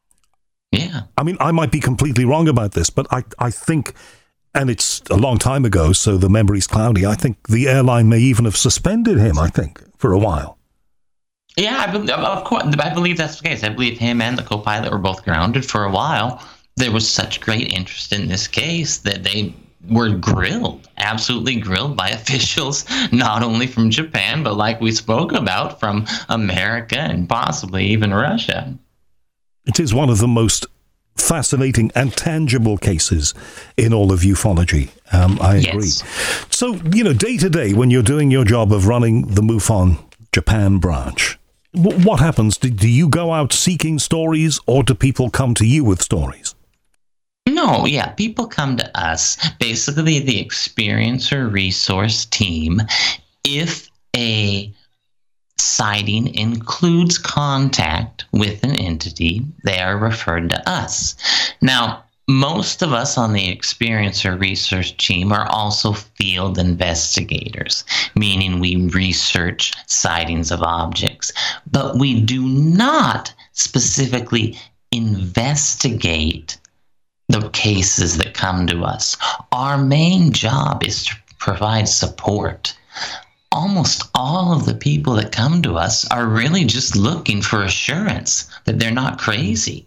Yeah. I mean, I might be completely wrong about this, but I, I think, and it's a long time ago, so the memory's cloudy, I think the airline may even have suspended him, I think, for a while. Yeah, I believe, of course, I believe that's the case. I believe him and the co-pilot were both grounded for a while. There was such great interest in this case that they were grilled, absolutely grilled by officials, not only from Japan, but like we spoke about, from America and possibly even Russia. It is one of the most fascinating and tangible cases in all of ufology. Um, I agree. Yes. So, you know, day to day, when you're doing your job of running the MUFON Japan branch, w- what happens? Do, do you go out seeking stories, or do people come to you with stories? No, yeah, people come to us, basically the experiencer resource team. If a sighting includes contact with an entity, they are referred to us. Now, most of us on the experiencer research team are also field investigators, meaning we research sightings of objects, but we do not specifically investigate the cases that come to us. Our main job is to provide support. Almost all of the people that come to us are really just looking for assurance that they're not crazy.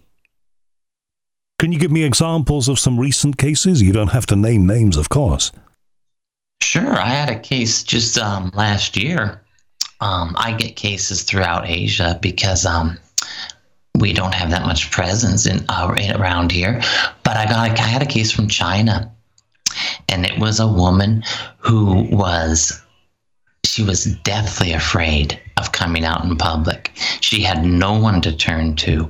Can you give me examples of some recent cases? You don't have to name names, of course. Sure. I had a case just um, last year. Um, I get cases throughout Asia because um, we don't have that much presence in, uh, in around here. But I got a, I had a case from China, and it was a woman who was she was deathly afraid of coming out in public. She had no one to turn to.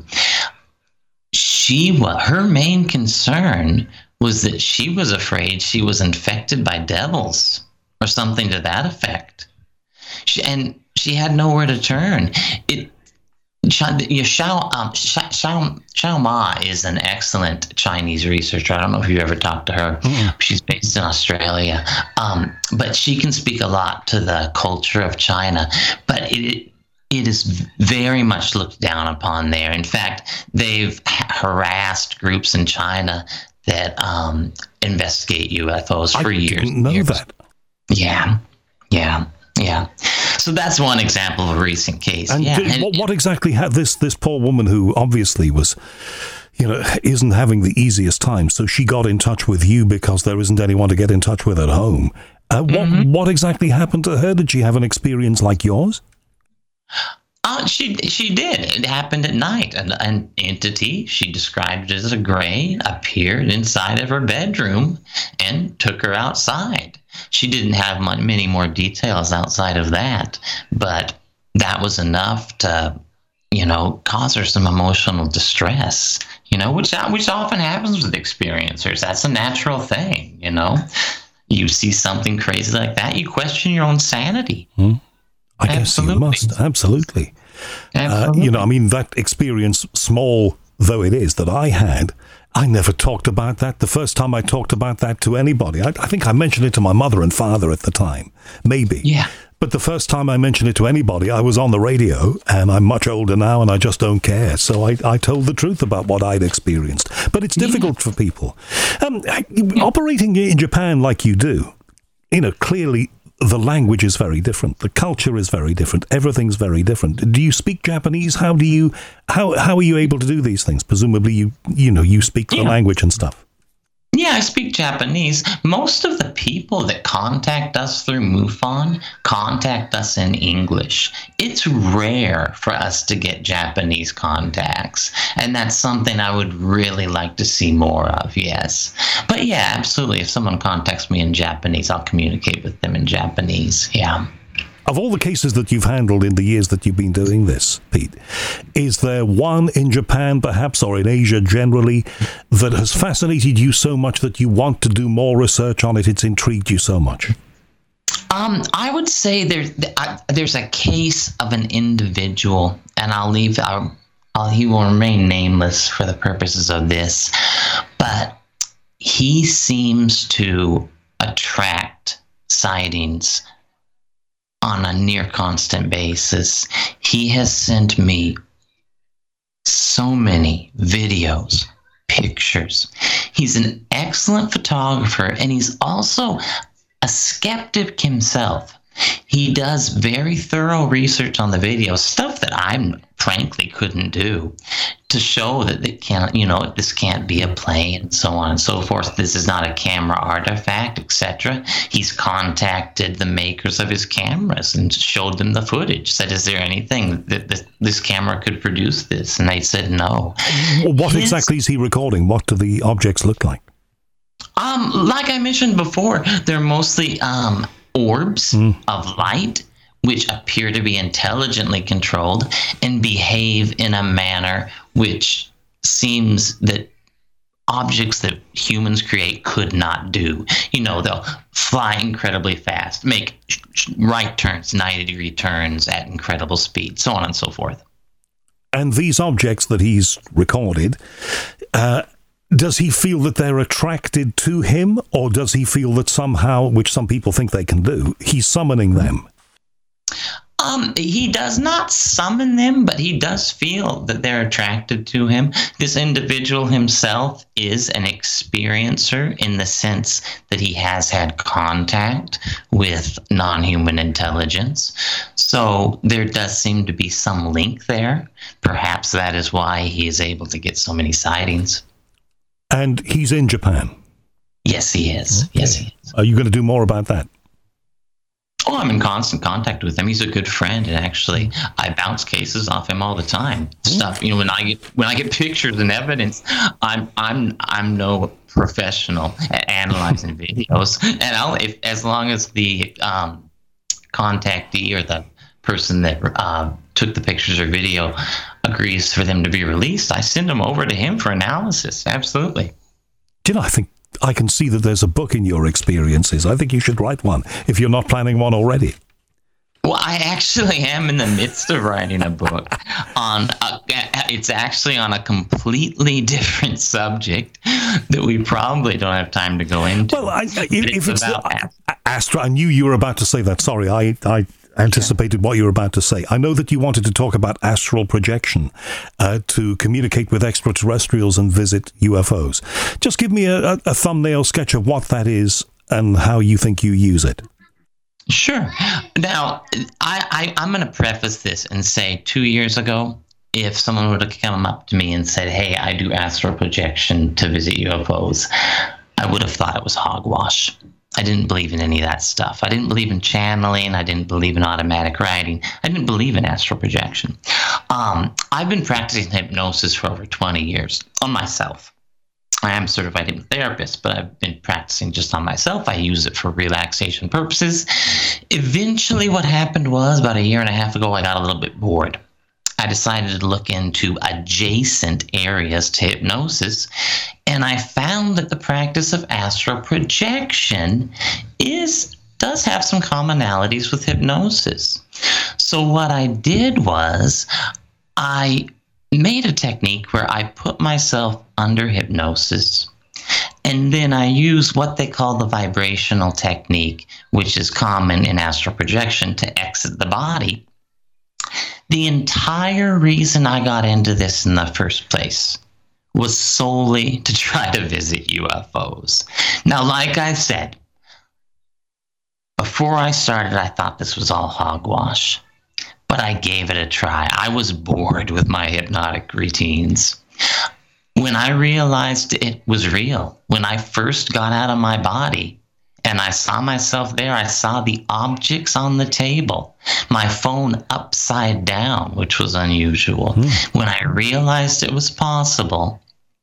She was, her main concern was that she was afraid she was infected by devils or something to that effect. She, and she had nowhere to turn. It Xiao, um, Xiao, Xiao Ma is an excellent Chinese researcher. I don't know if you've ever talked to her. Mm. She's based in Australia. Um, but she can speak a lot to the culture of China. But it it is very much looked down upon there. In fact, they've harassed groups in China that um, investigate U F Os for I years. I didn't know years. that. Yeah, yeah, yeah. So that's one example of a recent case. And, yeah. did, and what, what exactly had this this poor woman who obviously was, you know, isn't having the easiest time? So she got in touch with you because there isn't anyone to get in touch with at home. Uh, what mm-hmm. what exactly happened to her? Did she have an experience like yours? Uh, she she did. It happened at night. An, an entity she described as a gray appeared inside of her bedroom and took her outside. She didn't have many more details outside of that, but that was enough to, you know, cause her some emotional distress, you know, which which often happens with experiencers. That's a natural thing, you know. You see something crazy like that, you question your own sanity. Hmm. I guess you must. Absolutely. Absolutely. Uh, you know, I mean, that experience, small though it is, that I had, I never talked about that. The first time I talked about that to anybody, I, I think I mentioned it to my mother and father at the time, maybe. Yeah. But the first time I mentioned it to anybody, I was on the radio, and I'm much older now, and I just don't care. So I, I told the truth about what I'd experienced. But it's difficult yeah. for people. Um, yeah. Operating in Japan like you do, you know, clearly the language is very different. The culture is very different. Everything's very different. Do you speak Japanese? How do you how how are you able to do these things? Presumably you you know you speak the yeah. language and stuff. Yeah, I speak Japanese. Most of the people that contact us through MUFON contact us in English. It's rare for us to get Japanese contacts, and that's something I would really like to see more of, yes. But yeah, absolutely. If someone contacts me in Japanese, I'll communicate with them in Japanese, yeah. Of all the cases that you've handled in the years that you've been doing this, Pete, is there one in Japan, perhaps, or in Asia generally, that has fascinated you so much that you want to do more research on it? It's intrigued you so much? Um, I would say there's there's a case of an individual, and I'll leave. I'll, I'll, he will remain nameless for the purposes of this, but he seems to attract sightings on a near constant basis. He has sent me so many videos, pictures. He's an excellent photographer, and he's also a skeptic himself. He does very thorough research on the video, stuff that I frankly couldn't do, to show that it can't, you know, this can't be a plane and so on and so forth. This is not a camera artifact, et cetera. He's contacted the makers of his cameras and showed them the footage. Said, "Is there anything that this, this camera could produce this?" And they said no. What his, exactly is he recording? What do the objects look like? Um, like I mentioned before, they're mostly um. orbs mm. of light, which appear to be intelligently controlled and behave in a manner which seems that objects that humans create could not do. You know, they'll fly incredibly fast, make right turns, ninety degree turns at incredible speed, so on and so forth. And these objects that he's recorded, uh, does he feel that they're attracted to him, or does he feel that somehow, which some people think they can do, he's summoning them? Um, he does not summon them, but he does feel that they're attracted to him. This individual himself is an experiencer in the sense that he has had contact with non-human intelligence. So there does seem to be some link there. Perhaps that is why he is able to get so many sightings. And he's in Japan? Yes, he is. Okay. Yes, he is. Are you going to do more about that? Oh, I'm in constant contact with him. He's a good friend, and actually, I bounce cases off him all the time. Stuff, you know, when I get when I get pictures and evidence, I'm I'm I'm no professional at analyzing videos, and I'll if as long as the um, contactee or the person that uh, took the pictures or video agrees for them to be released, I send them over to him for analysis. Absolutely. Do you know, I think I can see that there's a book in your experiences. I think you should write one if you're not planning one already. Well, I actually am in the midst of writing a book on, a, it's actually on a completely different subject that we probably don't have time to go into. Well, I, if it's, it's about uh, Astra, I knew you were about to say that. Sorry, I, I anticipated what you were about to say. I know that you wanted to talk about astral projection uh, to communicate with extraterrestrials and visit U F Os. Just give me a, a, a thumbnail sketch of what that is and how you think you use it. Sure. Now, I, I, I'm going to preface this and say two years ago, if someone would have come up to me and said, hey, I do astral projection to visit U F Os, I would have thought it was hogwash. I didn't believe in any of that stuff. I didn't believe in channeling. I didn't believe in automatic writing. I didn't believe in astral projection. Um, I've been practicing hypnosis for over twenty years on myself. I am a certified hypnotherapist, but I've been practicing just on myself. I use it for relaxation purposes. Eventually, what happened was about a year and a half ago, I got a little bit bored. I decided to look into adjacent areas to hypnosis, and I found that the practice of astral projection is does have some commonalities with hypnosis. So what I did was I made a technique where I put myself under hypnosis, and then I use what they call the vibrational technique, which is common in astral projection, to exit the body. The entire reason I got into this in the first place was solely to try to visit U F Os. Now, like I said, before I started, I thought this was all hogwash. But I gave it a try. I was bored with my hypnotic routines. When I realized it was real, when I first got out of my body and I saw myself there, I saw the objects on the table, my phone upside down, which was unusual. Mm. When I realized it was possible,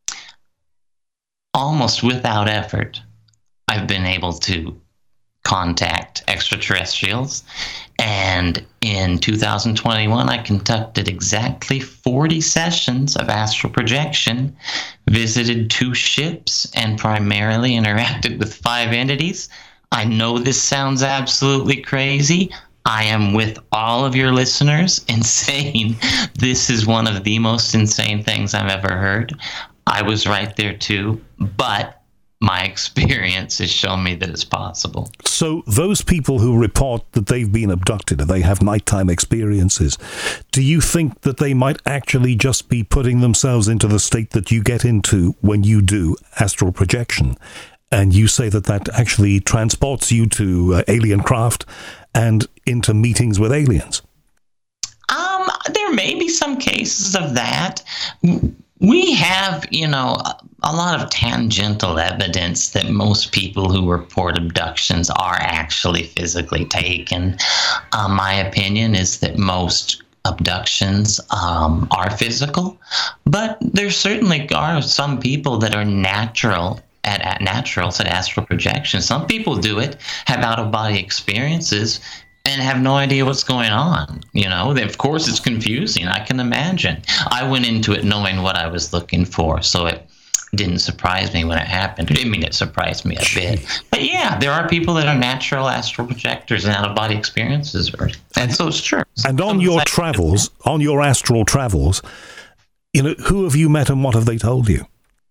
almost without effort, I've been able to contact extraterrestrials. And in two thousand twenty-one, I conducted exactly forty sessions of astral projection, visited two ships, and primarily interacted with five entities. I know this sounds absolutely crazy. I am with all of your listeners in saying this is one of the most insane things I've ever heard. I was right there too, but my experience has shown me that it's possible. So those people who report that they've been abducted and they have nighttime experiences, do you think that they might actually just be putting themselves into the state that you get into when you do astral projection? And you say that that actually transports you to uh, alien craft and into meetings with aliens? Um, there may be some cases of that. We have, you know, a lot of tangential evidence that most people who report abductions are actually physically taken. Uh, my opinion is that most abductions um, are physical, but there certainly are some people that are natural at, at naturals at astral projection. Some people do it, have out-of-body experiences, and have no idea what's going on. You know, of course, it's confusing. I can imagine. I went into it knowing what I was looking for, so it didn't surprise me when it happened. I mean, it surprised me a bit. But yeah, there are people that are natural astral projectors and out-of-body experiences, and so it's true. And on your travels, on your astral travels, you know, who have you met and what have they told you?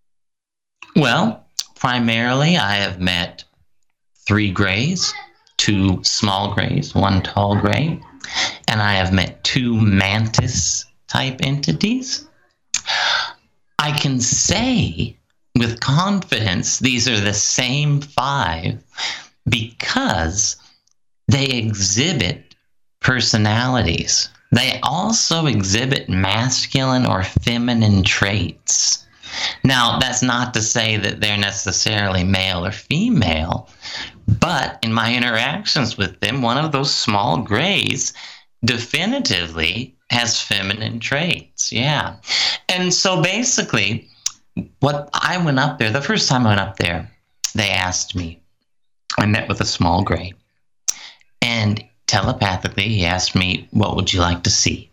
Well, primarily, I have met three Greys. Two small Greys, one tall Grey, and I have met two mantis-type entities. I can say with confidence these are the same five because they exhibit personalities. They also exhibit masculine or feminine traits. Now, that's not to say that they're necessarily male or female, but in my interactions with them, one of those small Greys definitively has feminine traits. Yeah. And so basically, what I went up there, the first time I went up there, they asked me, I met with a small Grey, and telepathically, he asked me, what would you like to see?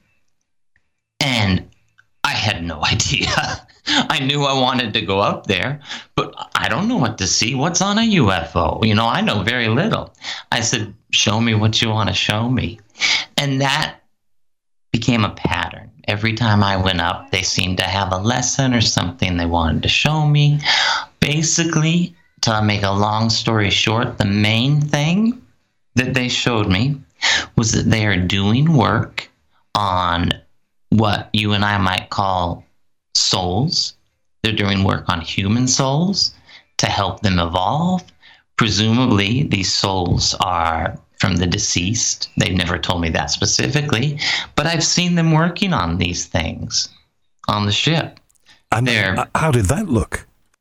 And I had no idea. I knew I wanted to go up there, but I don't know what to see. What's on a U F O? You know, I know very little. I said, show me what you want to show me. And that became a pattern. Every time I went up, they seemed to have a lesson or something they wanted to show me. Basically, to make a long story short, the main thing that they showed me was that they are doing work on what you and I might call souls. They're doing work on human souls to help them evolve. Presumably, these souls are from the deceased. They've never told me that specifically, but I've seen them working on these things on the ship. And They're, how did that look?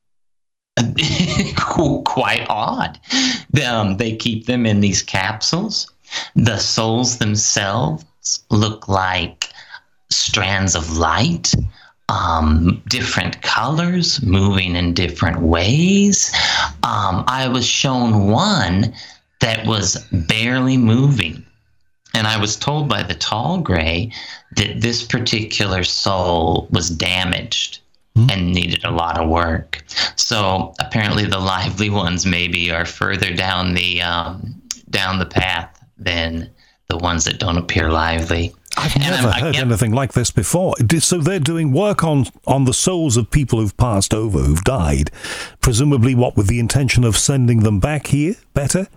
Quite odd. Um, they keep them in these capsules. The souls themselves look like strands of light. Um, different colors, moving in different ways. Um, I was shown one that was barely moving. And I was told by the tall gray that this particular soul was damaged mm. and needed a lot of work. So apparently the lively ones maybe are further down the um, down the path than the ones that don't appear lively. I've never I, heard I anything like this before. So they're doing work on, on the souls of people who've passed over, who've died, presumably what, with the intention of sending them back here better?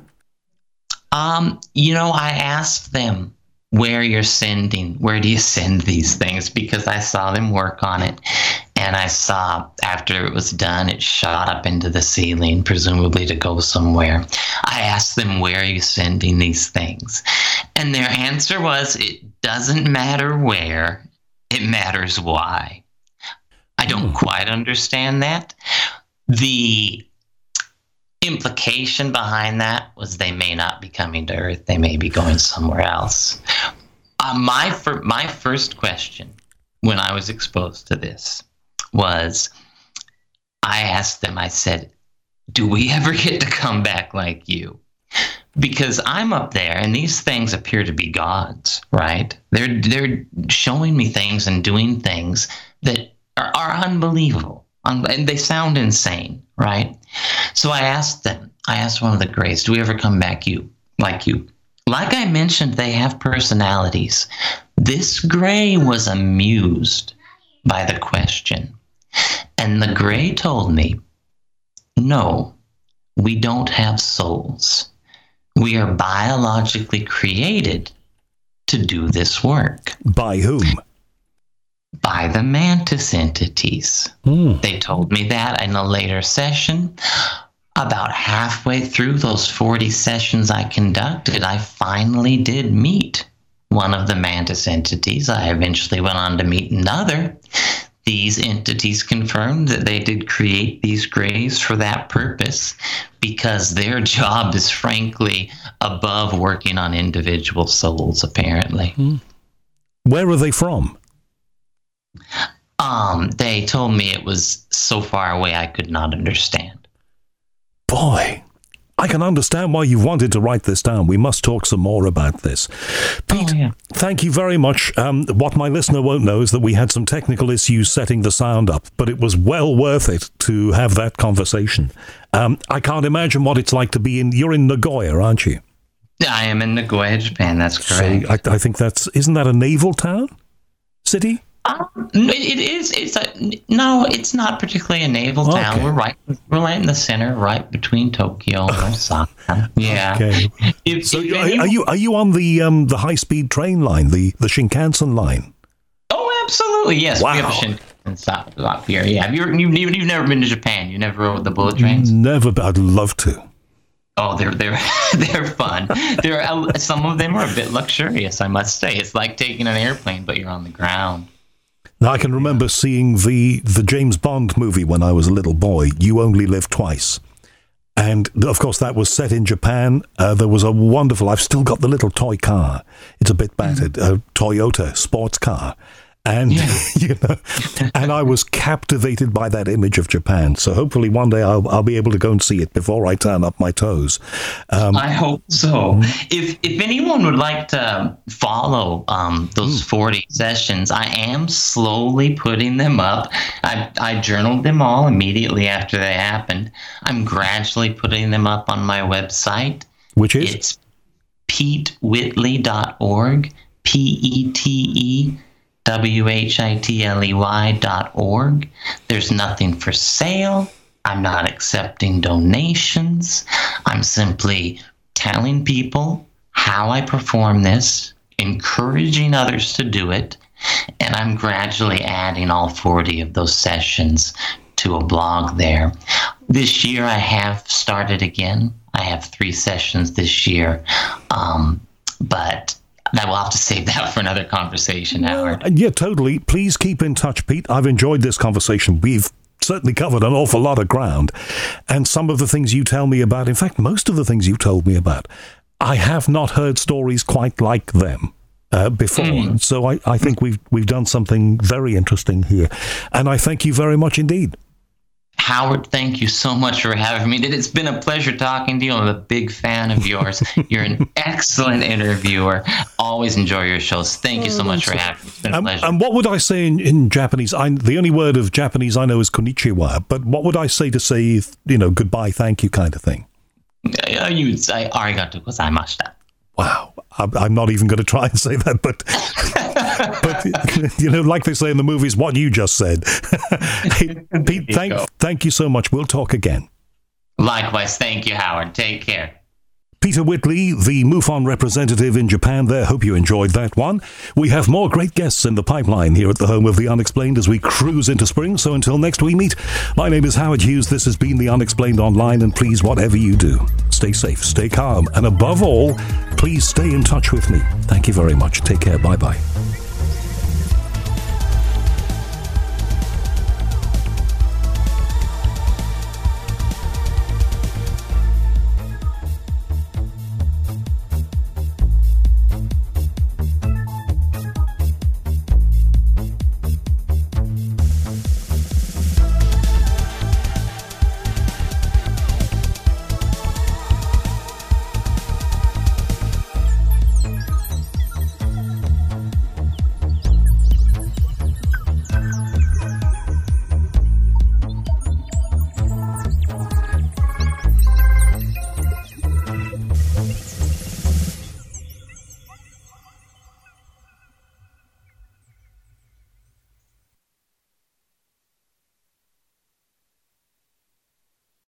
Um, you know, I asked them where you're sending, where do you send these things? Because I saw them work on it. And I saw after it was done, it shot up into the ceiling, presumably to go somewhere. I asked them, where are you sending these things? And their answer was, it doesn't matter where, it matters why. I don't quite understand that. The implication behind that was they may not be coming to Earth. They may be going somewhere else. Uh, my, fir- my first question when I was exposed to this was, I asked them, I said, do we ever get to come back like you? Because I'm up there and these things appear to be gods, right? They're they're showing me things and doing things that are, are unbelievable. Um, and they sound insane, right? So I asked them, I asked one of the Greys, do we ever come back you like you? Like I mentioned, they have personalities. This Grey was amused by the question. And the Grey told me, no, we don't have souls. We are biologically created to do this work. By whom? By the mantis entities. Mm. They told me that in a later session. About halfway through those forty sessions I conducted, I finally did meet one of the mantis entities. I eventually went on to meet another. These entities confirmed that they did create these Greys for that purpose because their job is frankly above working on individual souls, apparently. Mm. Where are they from? Um, they told me it was so far away I could not understand. Boy, I can understand why you wanted to write this down. We must talk some more about this. Pete, oh, yeah. Thank you very much. Um, what my listener won't know is that we had some technical issues setting the sound up, but it was well worth it to have that conversation. Um, I can't imagine what it's like to be in... You're in Nagoya, aren't you? I am in Nagoya, Japan. That's correct. So I, I think that's... Isn't that a naval town? City? Um, it is. It's a no. It's not particularly a naval town. Okay. We're right. We're right in the center, right between Tokyo and Osaka. Yeah. Okay. If, so, if are, are you are you on the um the high speed train line, the the Shinkansen line? Oh, absolutely. Yes. Wow. We have a Shinkansen stop, stop here. Yeah. Have you you've, you've never been to Japan? You never rode the bullet trains? Never. But I'd love to. Oh, they're they're they're fun. They're some of them are a bit luxurious, I must say. It's like taking an airplane, but you're on the ground. Now, I can remember seeing the, the James Bond movie when I was a little boy, You Only Live Twice. And, of course, that was set in Japan. Uh, there was a wonderful... I've still got the little toy car. It's a bit battered. Mm-hmm. A Toyota sports car. And, Yeah. you know, and I was captivated by that image of Japan. So hopefully one day I'll, I'll be able to go and see it before I turn up my toes. Um, I hope so. If if anyone would like to follow um, those forty sessions, I am slowly putting them up. I, I journaled them all immediately after they happened. I'm gradually putting them up on my website. which is? It's pete whitley dot org, P E T E W H I T L E Y dot org. There's nothing for sale. I'm not accepting donations. I'm simply telling people how I perform this, encouraging others to do it, and I'm gradually adding all forty of those sessions to a blog there. This year I have started again. I have three sessions this year, um, but I will have to save that for another conversation, Howard. Uh, yeah, totally. Please keep in touch, Pete. I've enjoyed this conversation. We've certainly covered an awful lot of ground. And some of the things you tell me about, in fact, most of the things you told me about, I have not heard stories quite like them uh, before. Mm. So I, I think we've we've done something very interesting here. And I thank you very much indeed. Howard, thank you so much for having me. It's been a pleasure talking to you. I'm a big fan of yours. You're an excellent interviewer. Always enjoy your shows. Thank you so much for having me. It's been a um, pleasure. And what would I say in, in Japanese? I, the only word of Japanese I know is konnichiwa, but what would I say to say, you know, goodbye, thank you kind of thing? You would say arigatou gozaimashita. Wow. I'm, I'm not even going to try and say that, but, but you know, like they say in the movies, what you just said. Hey, Pete, thank, thank you so much. We'll talk again. Likewise. Thank you, Howard. Take care. Peter Whitley, the MUFON representative in Japan there. Hope you enjoyed that one. We have more great guests in the pipeline here at the home of The Unexplained as we cruise into spring. So until next we meet, my name is Howard Hughes. This has been The Unexplained Online. And please, whatever you do, stay safe, stay calm. And above all, please stay in touch with me. Thank you very much. Take care. Bye-bye.